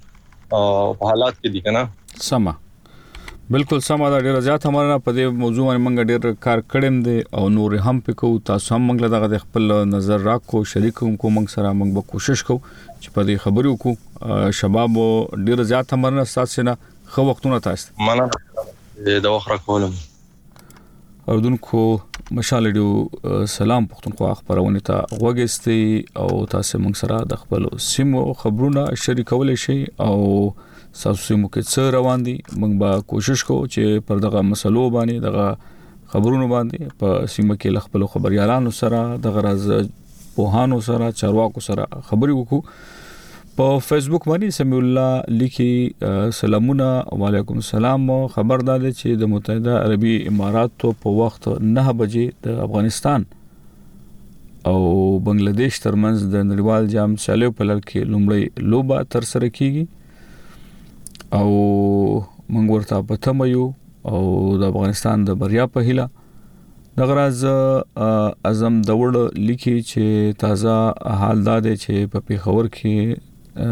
په حالات کې دي کنه سما بالکل سما دا ډېر زیات همره په دې موضوع باندې موږ ډېر کار کړم دي او نور هم پکو تاسو هم موږ دغه خپل نظر راکو شریکوم کو موږ سره موږ به کوشش کوو چې په دې خبرو کو شباب ډېر زیات همره تاسو نه خو وختونه تاسو مننه د وخت راکولم اردوونکو مشال ډیو سلام پښتونخوا خبرونه ته وګستي او تاسو موږ سره د خپل سیمو خبرونه شریکول شي او تاسو سیمو کې څه روان دي موږ به کوشش کوو چې پر دغه مسلو باندې دغه خبرونه باندې په سیمه کې خپل خبريالانو سره د غرض پوهانو سره چارواکو سره خبري وکړو په فیسبوک باندې سمیع الله لیکي سلامونه وعلیکم السلام. خبر ده چې د متحده عربي اماراتو په وخت نه بجې د افغانستان او بنگلاديش ترمنځ د نړیوال جام چالیو په لړ کې لومړی لوبه تر سره کیږي او موږ ورته پته مې او د افغانستان د بریا په هیله د غراز اعظم دوړ لیکي چې تازه حال دا دی چې په پیښور کې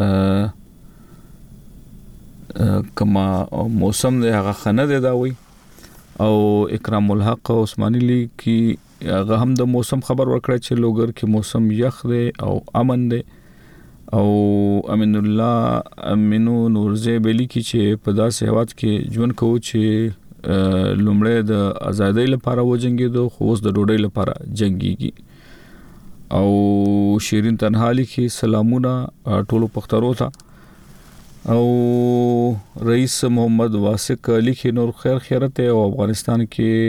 کما موسم دی هغه خنه دی دا وي او اکرام الحق عثماني لیکي هغه هم د موسم خبر ورکړی چې لوګر کې موسم یخ دی او امن دی او امین الله امینو نورزی بلی کی چې په داسې هواد کې ژوند کوو چې لومړی د ازادۍ لپاره وجنګېدو خو اوس د ډوډۍ لپاره جنگيږي. او شیرین تنهالی کی سلامونه ټولو پخترو ته او رئیس محمد واسق لیکي نور خیر خیرت او افغانستان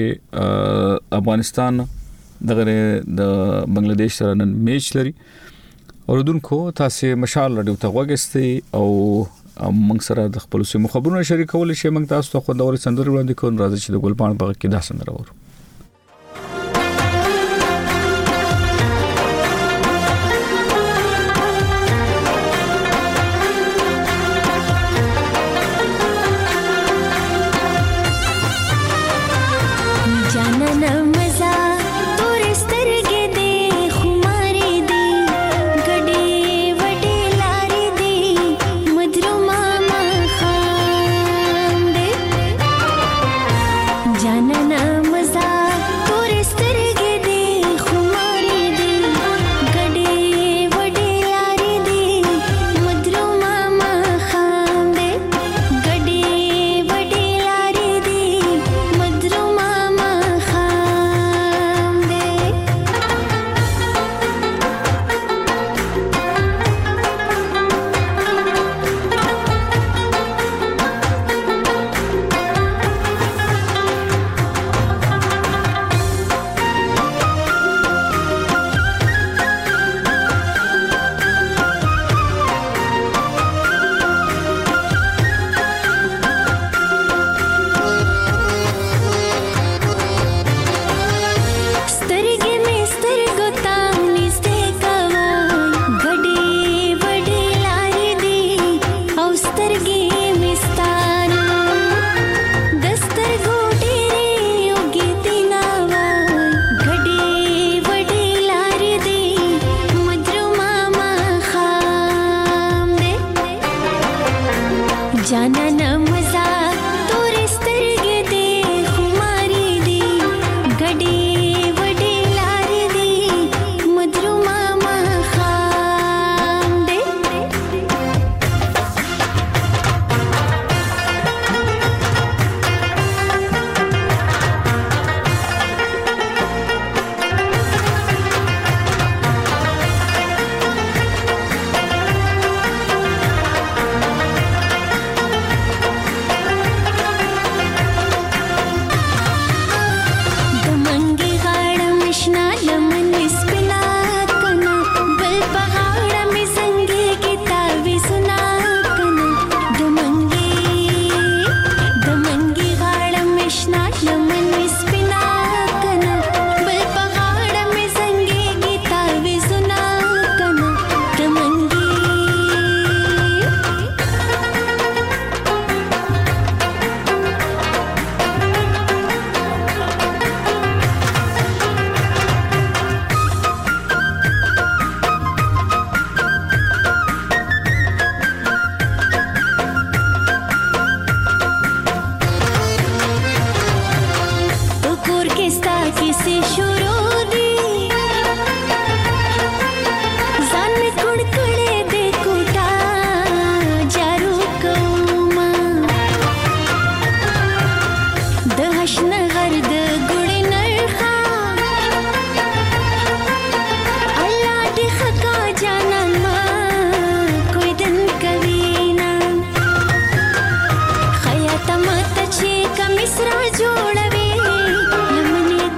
کې افغانستان دغه د بنگلاديش سره نن میچ لري. اوردونکو تاسو مشال رادیو ته وګستئ او موږ سره د خپل سیمو خبرونه شریکول شي. موږ تاسو ته خوندور سندره وړاندې کوو. راځي چې د ګلپان په کې دا سندره ورو.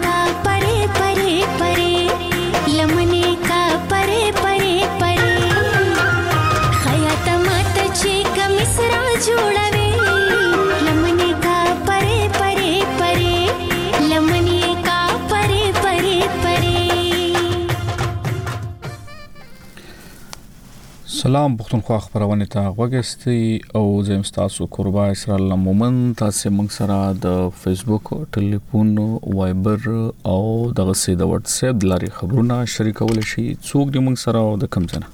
लमने का परे परे परे سلام پښتونخوا خبرونه ته وګستي او زم تاسو قربا اسرا الله مومن تاسو موږ سره د فیسبوک ټلیفون وایبر او دغه سي د واتس اپ لاري خبرونه شریکول شي څوک د موږ سره او د کم ځنه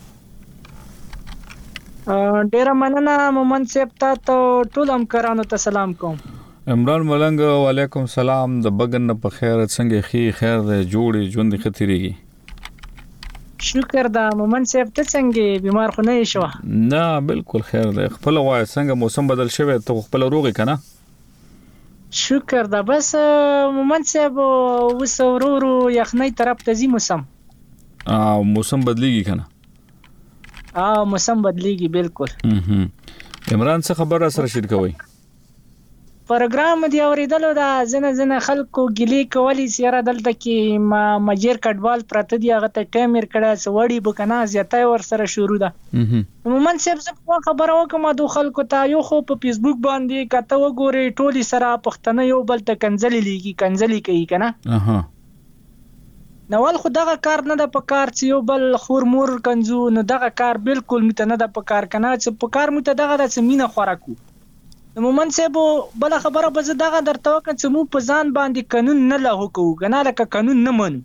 ډیر مننه مومن صاحب ته ټول همکارانو ته سلام کوم. عمران ملنګ وعلیکم سلام د بغن په خیر څنګه خي خیر جوړي ژوند خطرېږي. شکر دا مومن صاحب ته څنګه بیمار خو نه شو؟ نه بالکل خیر دی. خپل وای څنګه موسم بدل شوی ته خپل روغی کنه؟ شکر دا بس مومن صاحب وسورورو یخنۍ طرف ته زی موسم ا موسم بدلیږي کنه؟ ا موسم بدلیږي بالکل. عمران څه خبر سره شیر کوي؟ پروګرام دی اوریدلو دا زنه زنه خلکو ګلی کولی سیاره دلته کې ما مجیر کډوال پرته دی هغه ته ټیمر کړه سوړی بکنه زیاتای ور سره شروع ده. مومن صاحب څه خبره وکم د خلکو ته یو خو په فیسبوک باندې کته وګوري ټولی سره پښتنه یو بل ته کنځلې لیږي کنځلې کوي کنه. اها نو ول خو دغه کار نه د پکار چې یو بل خور مور کنځو نو دغه کار بالکل مت نه د پکار کنه چې پکار مت دغه د سمینه خوراکو. مومن صاحب بل خبره به زه دغه درته وکم چې مو په ځان باندې قانون نه لاهو کوو کنه لکه قانون نه منو.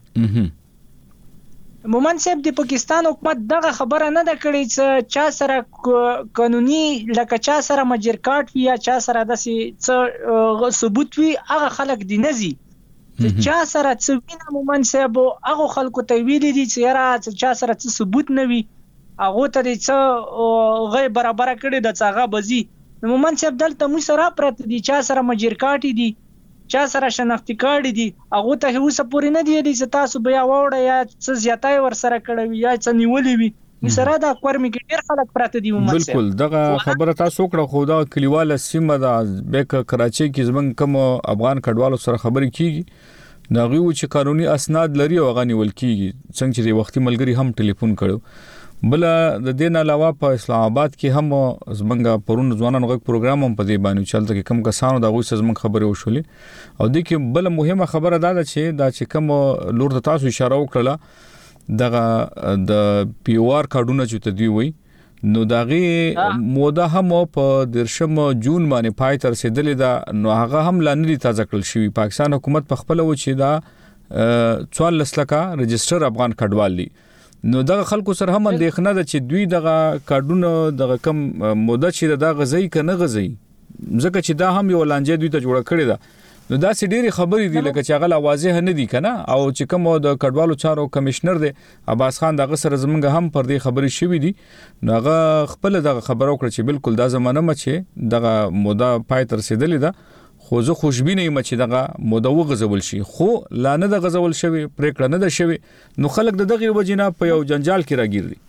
مومن صاحب د پاکستان حکومت دغه خبره نه ده کړې چې چا سره قانوني لکه چا سره مجر کارت وي یا چا سره داسې څه ثبوت وي هغه خلک دی نزي چې چا سره څه وینه. مومن صاحب هغه خلکو ته ویلي دي چې یاره چا سره څه ثبوت نه وي هغه ته څه غي برابر کړي د څاغه بزي. مومن صاحب دلته مو سره پرته دي چا سره مجر کارت دي چا سره شناختی کارت دي هغه ته هوسه پوری نه دی چې تاسو بیا وړه یا څه زیاتای ور سره کړی یا څه نیولې وي سره دا کورمي کې ډیر خلک پرته دي. مومن صاحب بالکل دغه خبره تاسو کړه خو دا کلیواله سیمه د بیک کراچي کې زمون کوم افغان کډوالو سره خبرې کیږي دا غوي چې قانوني اسناد لري او غني ول کیږي څنګه چې وختي ملګری هم ټلیفون کړو. بل د دین علاوه په اسلام آباد کې هم زمونږ پرون ځوانانو غو پروګرام هم په دې باندې چلته کې کم کسانو دا غوښه زمونږ خبرې وشولې او د کې بل مهمه خبره دا ده چې دا چې کوم لور د تاسو اشاره وکړه دغه د پی او آر کارډونه چې تدوی وي نو داغي موده هم په درشم جون باندې پای تر رسیدلې ده نو هغه هم لاندې تازه کړل شوی. پاکستان حکومت په خپل و چې دا څوارلس لکه رجستر افغان کډوال دي نو دغه خلکو سره هم اندېښنه ده چې دوی دغه کارډونه دغه کم موده چې دا غزي کنه غزي ځکه چې دا هم یو لانجه دوی ته جوړه کړی ده. نو دا سې ډېری خبرې دي لکه چې هغه واضح نه دي کنه او چې کوم د کډوالو چارو کمشنر دی عباس خان دغه سره زمونږ هم پر دې خبرې شوې دي نوغه خپل دغه خبرو کړ چې بالکل دا زمانه مچ دغه موده پای تر رسیدلې ده خو زه خوشبینه یم چې دغه موده وغځول شي خو لا نه د غځول شوی پریکړه نه ده شوی نو خلک دغه وجینا په یو جنجال کې راګیر دي.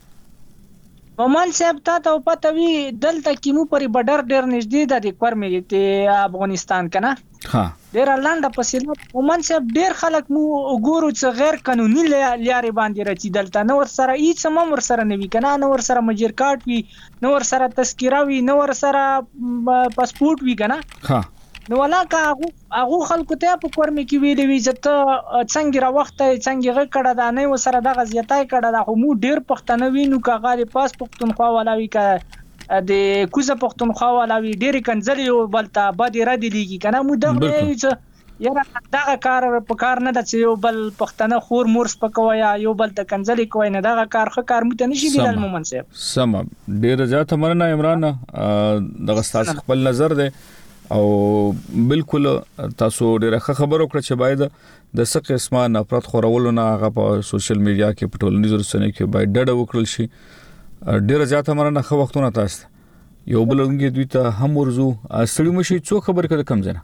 مومن صاحب ته پته وی دلته کې مو پرې بډر ډیر نږدې د کورمې ته افغانستان کنه ها ډیر لاندې پسیله. مومن صاحب ډیر خلک مو وګورو چې غیر قانوني لارې باندې راځي دلته نو ور سره هیڅ هم ور سره نه وی کنه نو ور سره مجر کارت وی نو ور سره تذکره وی نو ور سره پاسپورت وی کنه ها نو ولاکه هغه خلکو ته په کورمې کې ویلې وی چې ته څنګه را وخت څنګه غ کړه دا نه وسره د غزيتای کړه دا خو مو ډیر پښتنه وینو کاغه پاس پښتونخوا ولاوي کا د کوزه پښتونخوا ولاوي ډیر کنځلې بلته بد را دي لګي کنه مو دغه یاره دغه کار په کار نه د یو بل پښتنه خور مورس پکوي یو بل ته کنځلې کوي نه دغه کار خو کار مت نشي دیدل. مومن صاحب سم ډیر زیات مننه عمران دغه تاسو خپل نظر ده او بالکل تاسو ډیره خبرو کړ چې باید د څه قسمه نفرت خورولو نه هغه په سوشل میډیا کې په ټولنیزو رسنیو کې باید ډډه وکړل شي. ډیره زیاته مرنه خو وختونه تاسو یو بلونګي دوی ته هم ورزو اصلي مشي څو خبر کړه کم ځنه.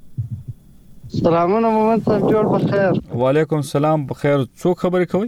سلامونه مومن صاحب جوړ بخیر. وعلیکم السلام بخیر څو خبرې کوي؟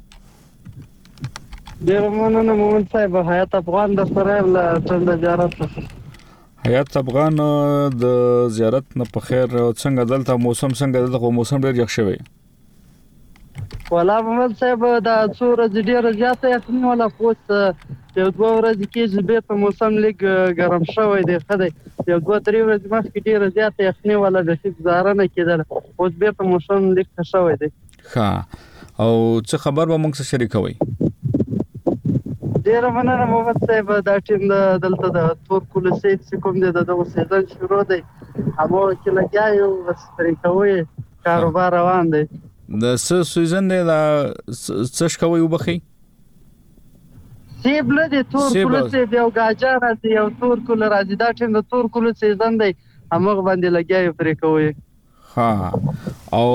ډیره مننه مومن صاحب حیات افغان د سره له څنګه زیارت حیات افغان د زیارت نه په خیر څنګه دلته موسم څنګه دلته موسم ډیر یخ شوی ولا محمد صاحب دا څوره ډیر زیاته یخنی ولا پوس یو دوه ورځې کې به په موسم لګ ګرم شوی دی خدای یو دوه درې ورځې مخکې ډیر زیاته یخنی ولا د شي زارنه کېدل اوس به په موسم لګ شوی دی. ها او څه خبر به موږ سره شریکوي؟ ډیره مننه محمد صاحب. دا ټیم د دلته د تور کولو سیټ چې کوم دی دغه سیزن شروع دی هغه کې لګیا یو بس طریقوي کاروبار روان دی. د څه سیزن دی دا څه شکوي وبخي سیب لدی تور کولو سیب یو گاجا راځي یو تور کولو راځي. دا ټیم د تور کولو سیزن دی هغه باندې لګیا یو طریقوي. ها او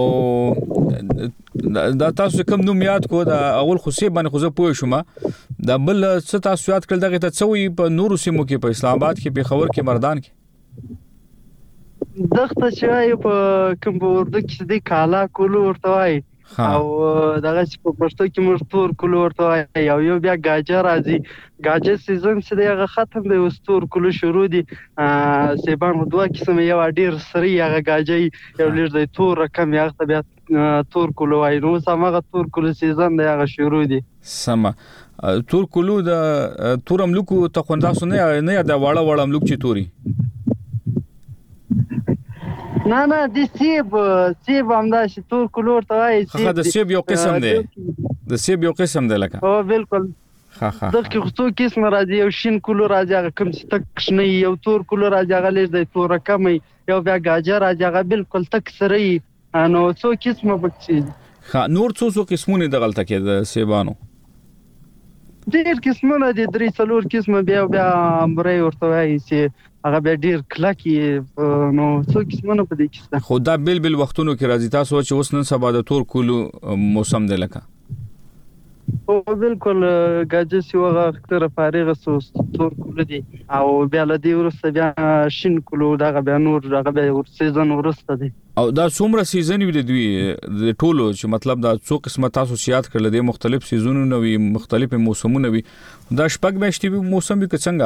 دا تاسو کوم نوم یاد کو دا اول خو سیب باندې خو زه پوه شوم. دا بل څه تاسو یاد کړل دغه ته څوي په نورو سیمو کې په اسلام آباد کې په خبر کې مردان کې دغه چې په کوم ورده کې د کالا کولو ورته وای او دغه چې په پښتو کې موږ تور کولو ورته وای. یو یو بیا گاجا راځي. گاجا سیزن چې دغه ختم دی اوس تور کولو شروع دي. سیبان دوه قسم یو ډیر سری هغه گاجا یو لږ د تور رقم یو ته بیا تور کولو وای. نو سمغه تور کولو سیزن دی هغه شروع دي. سم تور کولو د تور املوکو ته خونداسو نه نه دا واړه واړه املوک چې توري نه نه د سیب سیب همدا چې تور کولو ورته وای. خو د سیب یو قسم دی د سیب یو قسم دی لکه او بالکل ها ها دغه خصو قسم راځي. یو شین کولو راځي هغه کوم چې تک شنه یو تور کولو راځي هغه لږ د تور رقم یو بیا گاجر راځي هغه بالکل تک سری. نو څو قسمه بچي ها نور څو څو قسمونه د غلطه کې د سیبانو ډیر قسمونه دي درې څلور قسمه بیا بیا امبري ورته وایي چې هغه بیا ډیر کلکی نو څو قسمونه په دې کې خو دا بل بل وختونو کې راځي. تاسو چې اوس نن سبا د تور کولو موسم دی لکه او بالکل گاجه سی وغه اختر فارغ سوس تور کولو دي او بیا له دې ورسته بیا شین کولو دغه بیا نور دغه بیا سیزن ورسته دي. او دا څومره سیزن وي د دوی د ټولو چې مطلب دا څو قسمه تاسو سیات کړل دي مختلف سیزونونه وي مختلف موسمونه وي. دا شپږ میاشتې موسم وي که څنګه؟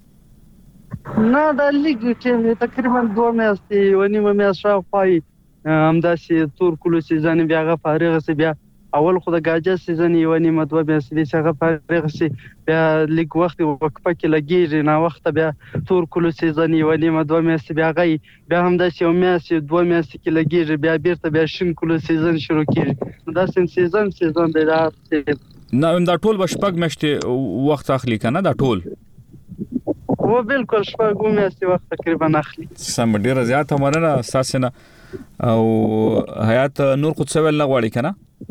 نه دا لیګ ټیم تقریبا دوه میاشتې ونیمه میاشت شاوخوا همداسې تور کولو سیزن بیا هغه فارغ سي. بیا اول خو د گاجا سیزن یو نیمه دوه میاشتې چې هغه فارغ سي بیا لیګ وخت وقفه کې لګیږي. نه وخت بیا تور کولو سیزن یو نیمه دوه میاشتې بیا غي بیا همداسې یو میاشتې دوه میاشتې کې لګیږي بیا بیرته بیا شین کولو سیزن شروع کیږي. دا سیم سیزن سیزن دی دا نه دا ټول بشپږ میاشتې وخت اخلي کنه دا ټول و بالکل شپږ میاشتې وخت تقریبا اخلي. سم ډیره زیاته مننه اساسنه او حیات نور خو څه ول نه غواړي کنه.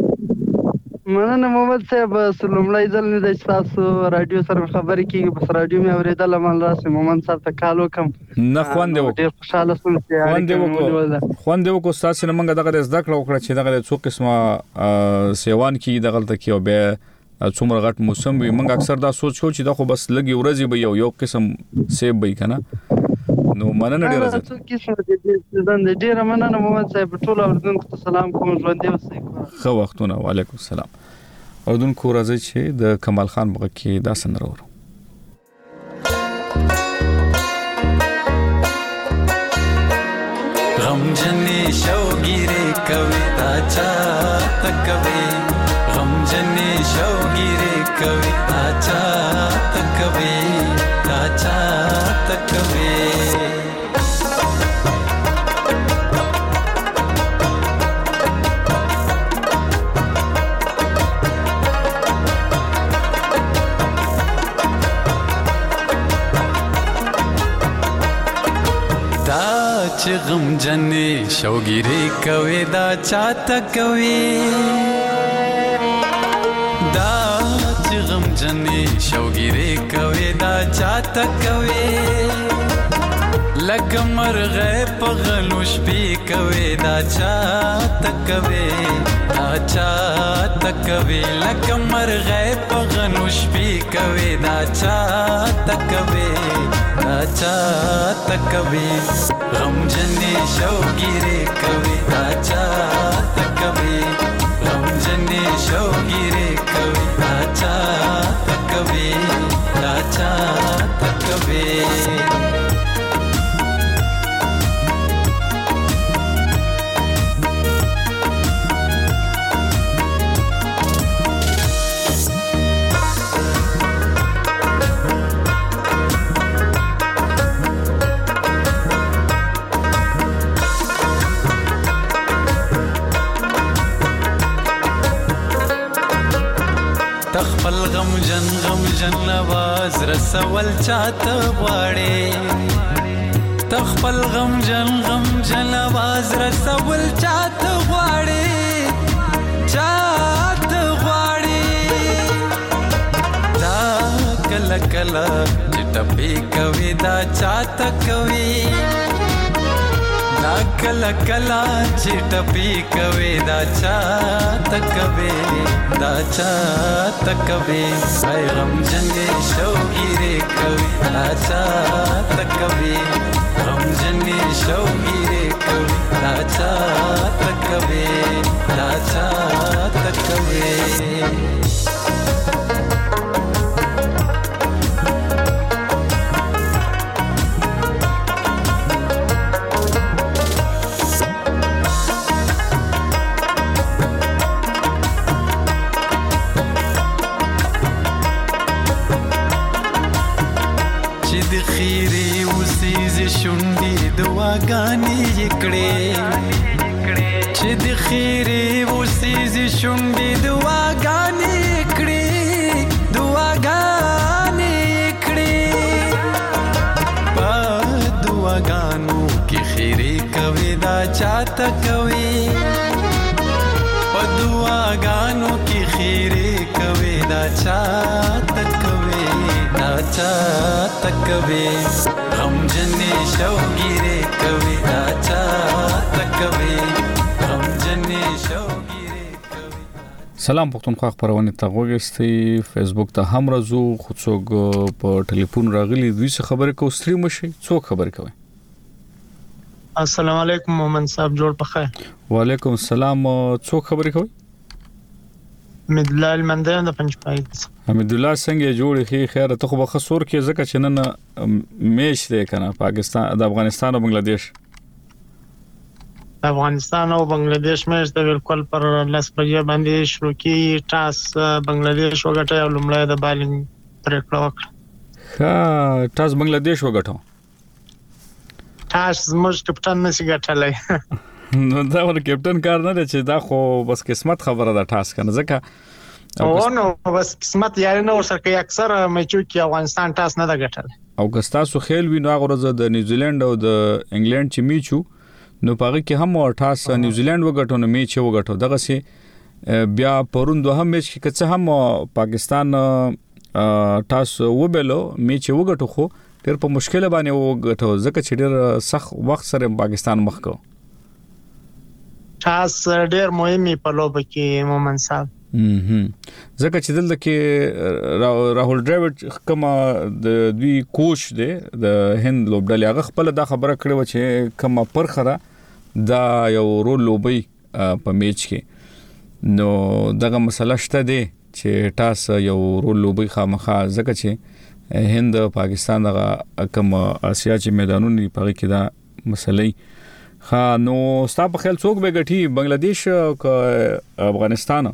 مننه محمد صاحب. سلاملای ځل نه د تاسو رادیو سره خبرې کیږي بس رادیو مې اوریدل مال راسي محمد صاحب ته کال وکم نه خوند وو ډیر خوشاله سم چې خوند وو خوند وو کو تاسو نه منګه دغه زده کړه وکړه چې دغه څو قسمه سیوان کی دغه ته کیو به څومره غټ موسم وي. موږ اکثر دا سوچ کو چې دا خو بس لګي ورځي به یو یو قسم سیب وي کنه. نو مننه ډیره زه څو قسم دي د ډیره مننه محمد صاحب. ټول اوردونکو ته سلام کوم ژوند دی اوسې خو وختونه وعلیکم السلام. اوردونکو راځي چې د کمال خان بغه کې دا سندره ورو غم جنې شوګيره کوي تا چا تکوي غم جنې شوګيره کوي تا چا تکوي تا چا تکوي چې غم جنې شوګيري کوي دا چاته کوي دا چې غم جنې شوګيري کوي دا چاته کوي لکه مرغه په غلو شپې کوي دا چاته کوي دا چاته کوي لکه مرغه په غلو شپې کوي دا چاته کوي دا چاته کوي غم جنې شوګيري کوي دا چاته کوي غم جنې شوګيري کوي دا چاته کوي دا چاته کوي غمجن غمجن आवाज رسول چاته غواړي تخپل غمجن غمجن आवाज رسول چاته غواړي چاته غواړي دا کله کله چټپی کوي دا چاته کوي دا کلا کلا چټپی کوي دا چاته کوي دا چاته کوي هاي غم جنې شوګيره کوي دا چاته کوي غم جنې شوګيره کوي دا چاته کوي دا چاته کوي شونډې دواګانې یکړې چې د خیرې وسېزې شونډې دواګانې یکړې دواګانې یکړې په دواګانو کې خیرې کوي دا چاته کوي په دواګانو کې خیرې کوي دا چاته کوي دا چاته کوي غم جنې شوګيره کوي دا چاته کوي غم جنې شوګيره کوي. سلام پښتونخوا خبرونه ته غوښتي فیسبوک ته هم راځو خو څوک په ټلیفون راغلي دوی څه خبره کو ستریم شي څوک خبر کوي. السلام علیکم مومن صاحب جوړ پخه. وعلیکم السلام څوک خبر کوي. حمید الله المندان د پنځپای. حمید الله څنګه جوړ خي خیر ته خو بخصور کې ځکه چې نن میش دی کنه پاکستان د افغانستان او بنگلاديش افغانستان او بنگلاديش میش د بالکل پر لاس بجې باندې شروع کی ټاس بنگلاديش وګټه او لمړی د بالینګ پریکړه وکړه. ها ټاس بنگلاديش وګټو ټاس زموږ کپټان نشي ګټلای. نو دا ور کپټن کار نه دی چې دا خو بس قسمت خبره ده ټاس کنه ځکه او نو بس قسمت یاري نه ورسره کوي اکثر میچو کې افغانستان ټاس نه دا ګټل او ګستاسو خیل وینو هغه ورځ د نیوزیلند او د انګلند چې میچو نو پاره کې هم ټاس نیوزیلند وګټو نو میچ وګټو دغه سي بیا پرون دوه هم میچ کې کڅه هم پاکستان ټاس وبلو میچ وګټو خو ډېر په مشکل باندې وګټو ځکه چې ډېر سخت وخت سره پاکستان مخ کو ټاس ډېر مهمه په لوب کې مومن صاحب هم ځکه چې دلته کې راهول ډراوډ کوم د دوی کوچ دی د هند لوبډلې هغه خپل دا خبره کړې و چې کوم پرخره دا یو رول لوبي په میچ کې نو دغه مسله شته دی چې ټاس یو رول لوبي خامخا ځکه چې هند پاکستان دغه کوم اسیا چې میدانونه په کې دا مسلې ها نو ستا په خیال څوک به ګټي بنگلاديش او افغانستان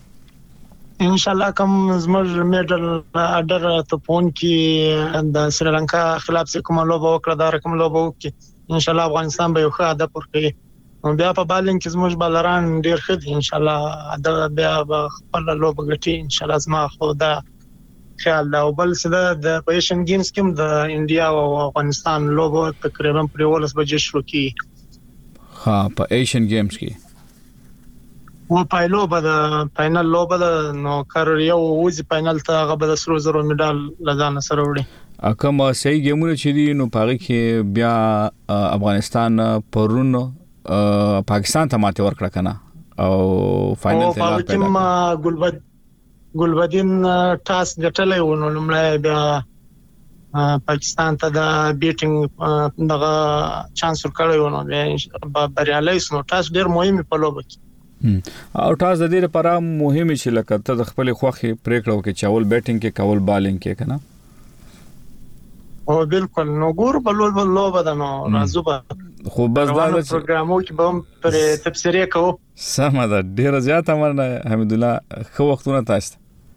ان شاء الله کوم زموږ میډل اډر ته پون کې د سریلانکا خلاف کوم لوبه وکړه دا رقم لوبه وکړي ان شاء الله افغانستان به یو ښه هدف ورکړي نو بیا په بالینګ کې زموږ بالران ډیر ښه دي ان شاء الله دا بیا خپل لوبه ګټي ان شاء الله زما خو دا خیال دا او بل څه د ایشین گیمز کې د انډیا او افغانستان لوبه تقریبا پر ولس بجې شروع کی ها په ایشین گیمز کې و پایلو به د فائنل لوبه نو کار یو وځي فائنل ته هغه به سرو زرو میډال لزان سره وړي اکه ما صحیح گیمونه چې دي نو پاره کې بیا افغانستان پرون پاکستان ته ماته ورکړه کنه او فائنل ته لار پیدا ګلبد ګلبدین ټاس ګټلې و نو لمړی بیا پاکستان ته د بیټینګ دغه چانس ورکړی و نو بیا بریالي سو ټاس ډیر مهم په لوبه کې او ټاس د دې لپاره مهم چې لکه ته د خپل خوخي پریکړه وکړي چې اول بیټینګ کې کول بالینګ کې کنه او بالکل نو ګور بلول بلول بدنو راځو به خو بس دا پروګرامو کې به پر تفسیری کوو سم ده ډیر زیات امرنه حمید الله خو وختونه تاسو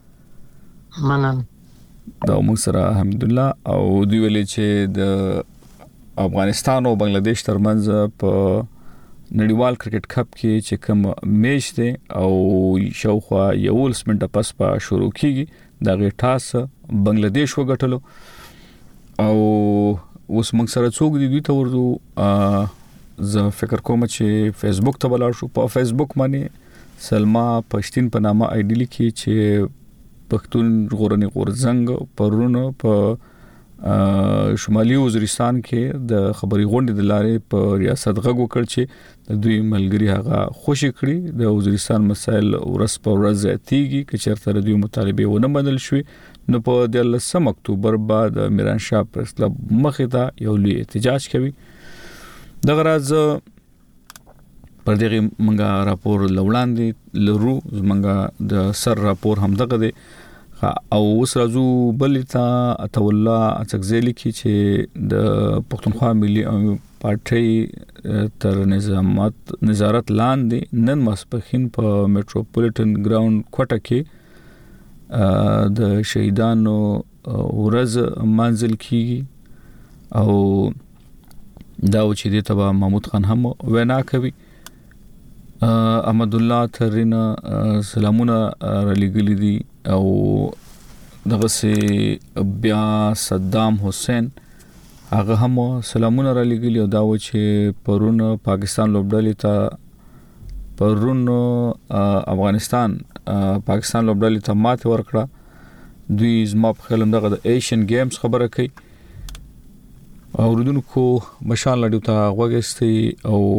منن دا موږ سره حمید الله او دی ویلي چې د افغانستان او بنگلاديش ترمنځ په نړیوال کرکټ کپ کې چې کوم میچ دی او شاوخوا یو لس منټه پس په شروع کیږي د غټاس بنگلاديش وګټلو او اوس موږ سره څوک دي دوی ته ورته زه فکر کوم چې فیسبوک ته ولاړ شو. په فیسبوک باندې سلما پښتين په نامه آی ډی لیکي چې پښتون غورنی غورزنګ پرونه په شمالي وزیرستان کې د خبري غونډې د لارې په ریاست غږ وکړ چې د دوی ملګری هغه خوشی کړي د وزیرستان مسایل ورس په ورځ زیاتیږي چې چیرته دوی مطالبه ونه بدل شوي. نو په دلسم اکتوبر بعد میران شاه پریس کلب مخې ته یو لوی احتجاج کوي. د غراز پر دغه منګه راپور لوړاندې لرو زمنګه د سر راپور هم دغه دی او اوس راځو بلتا اتولا اڅکزلی کی چې د پښتونخوا ملي پارټي تر نظامت نظارت لاندې نن ماسپخین په میټروپولیټن ګراوند کوټه کې د شهیدانو ورځ منځل کیږي او دا چې د تبا محمود خان هم وینا کوي. احمد الله ترینه سلامونه رلیګلی دي او دغه سي بیا صدام حسین هغه هم سلامونه رلیګلی او دا و چې پرون پاکستان لوبډلې ته پرون افغانستان پاکستان لوبډلې ته ماته ورکړه. دوی زما په خیال دغه د ایشین گیمز خبره کوي او ردونکو مشال لډو ته وګستي او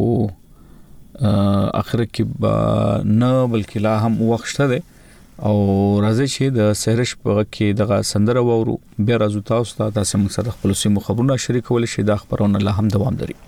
اخر کې نه بلکې لا هم وخت شته او راځي چې د سهرش په کې دغه سندره وورو بیا راځو تاسو ته تاسو موږ سره خپل سیمو خبرونه شریکول شي د خبرونه لا هم دوام لري.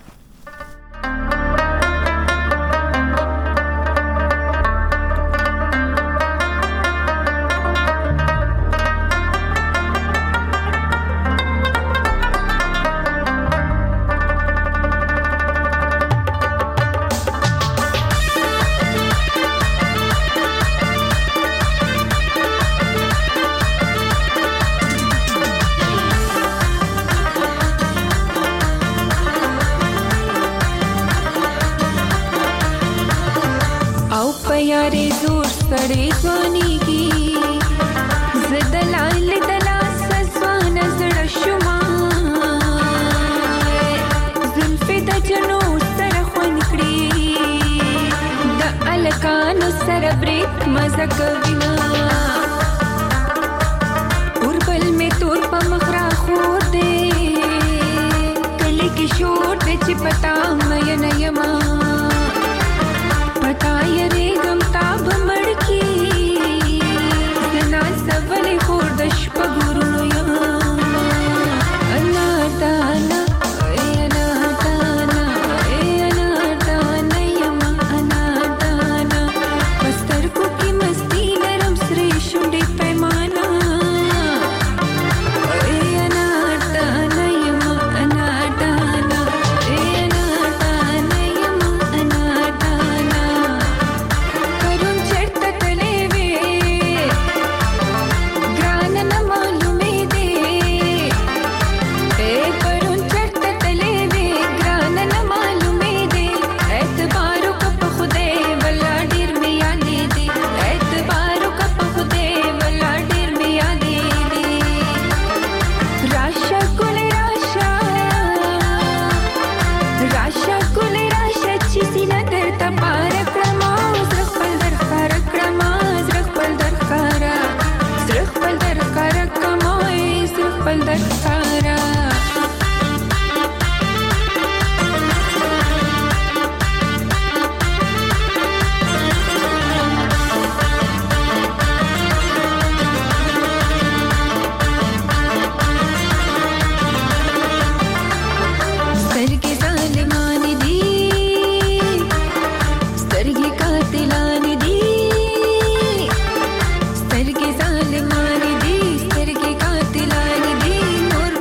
سترګې ظالمانې دي سترګې قاتلانې دي نور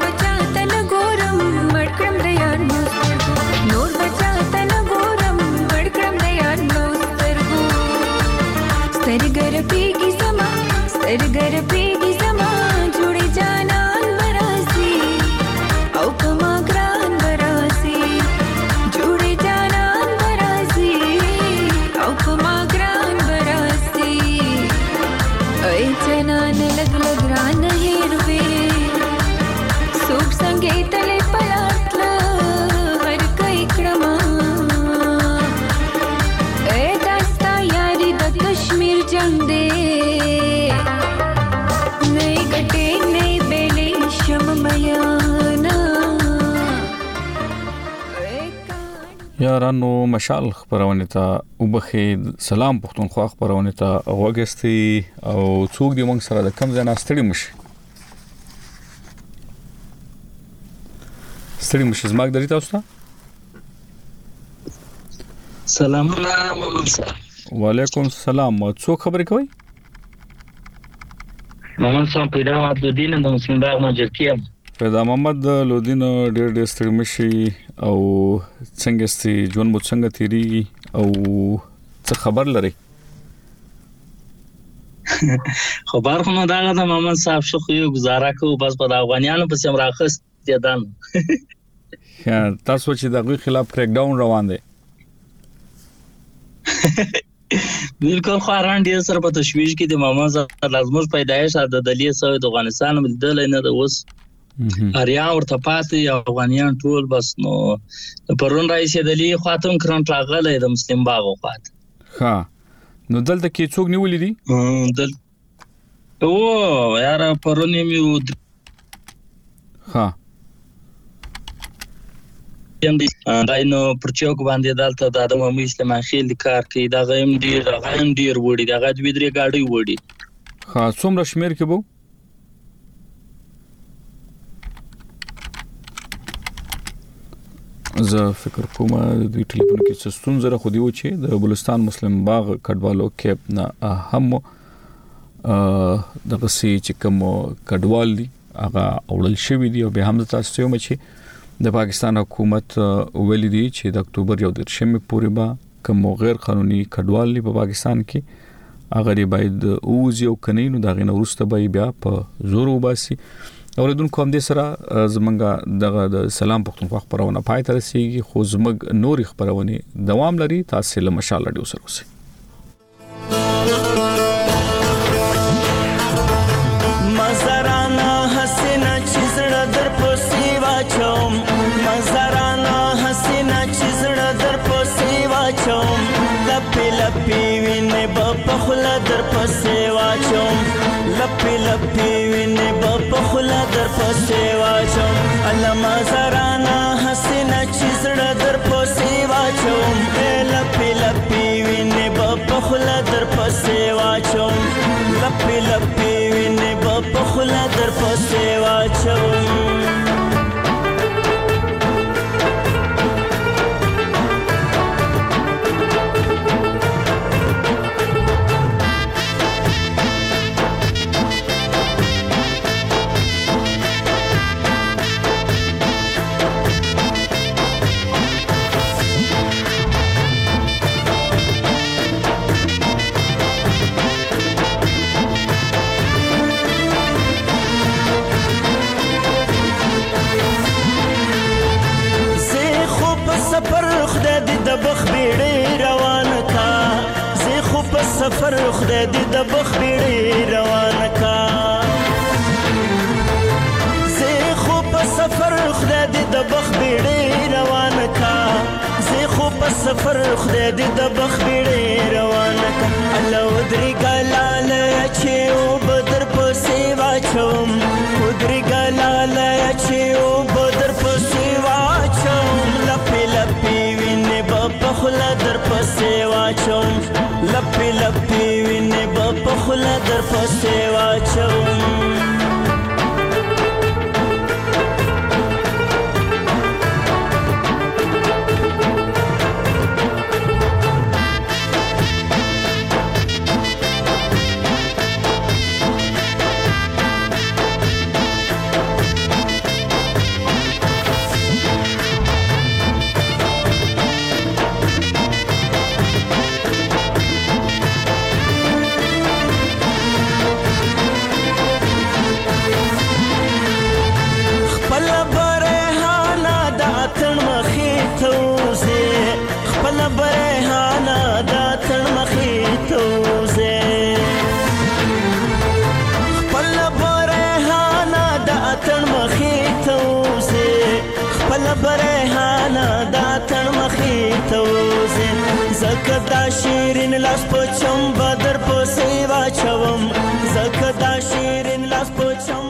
یارانو مشال خبرونه ته وبخې سلام پښتونخوا خبرونه ته وګستي او څوک دی موږ سره د کم ځای ناستړي مشي ستړي مشي زما د ریته اوسه سلام علیکم وعلیکم السلام څوک خبرې کوي محمد صاحب پیدا عبدالدین د مسلم باغ مجرکیم پیدا محمد لودین ډېر ډېر ستړي مشي او څنګه ستې ژوند مو څنګه تیری او څه خبر لري خبر خو نه دا د محمد صاحب شو خو یو گزاره کو بس په افغانانو په سم راخست دي یا تاسو چې دغه خلاف کریک ډاون روان دي بالکل خاران دي سره په تشویش کې د محمد صاحب لازمش پیدایش د دلیه سوی د افغانستان مدل نه د وس اریان ورته پاتې افغانیان ټول بس نو پرون رئیس دلی خاتم کرنټ راغله د مسلم باغ خواط ها نو دلته کې څوک نیولې دي دل او یار پرون یې ها یم دي داینو پرچوک باندې دلته د ادم اسلام خیل کار کوي دا غیم ډیر غیم ډیر وړي دا غد ویدري گاډي وړي ها څومره شمیر کې بو زه فکر کوم د ټلیفون کې څه ستونزه را خو دی و چې د بلوچستان مسلم باغ کډوالو کې نه هم د غسي چې کوم کډوال دي هغه اورل شوی دی او به هم تاسو ته چې د پاکستان حکومت ویلي دی چې د اکتوبر یو درشمه پورې با کوم غیر قانوني کډوال په پاکستان کې هغه باید اوځي او کنينو دا غنه ورسته به بیا په زور وباسي اوریدونکو هم دې سره زمونږه دغه د سلام پښتونخوا خبرونه پای ته رسیږي خو زموږ نوري خبرونه دوام لري تاسو له مشال رادیو سره اوسئ مزرانا حسینا چیزړه در پوسی واچوم مزرانا حسینا چیزړه در پوسی واچوم لپی لپی وینه په خلا در پوسی واچوم لپی لپی وینه په خلا در پوسی واچوم الله مزرانا حسینا چیزړه در پوسی واچوم لپی لپی وینه په خلا در پوسی واچوم لپی لپی وینه په خلا در پوسی واچوم سفر خدای دې د بخ بیړې روان کا زه خو په سفر خدای دې د بخ بیړې روان کا زه خو په سفر خدای دې د بخ بیړې روان کا الله ودري ګلال چې او بدر په سیوا چوم ودري ګلال چې او بدر په سیوا چوم لپی لپی وینه په خلا در په سیوا چوم لپی لپی وینه په خلا در په سیوا چوم زکدا شیرین لاس په چم بدر په سیوا چوم زکدا شیرین لاس په چم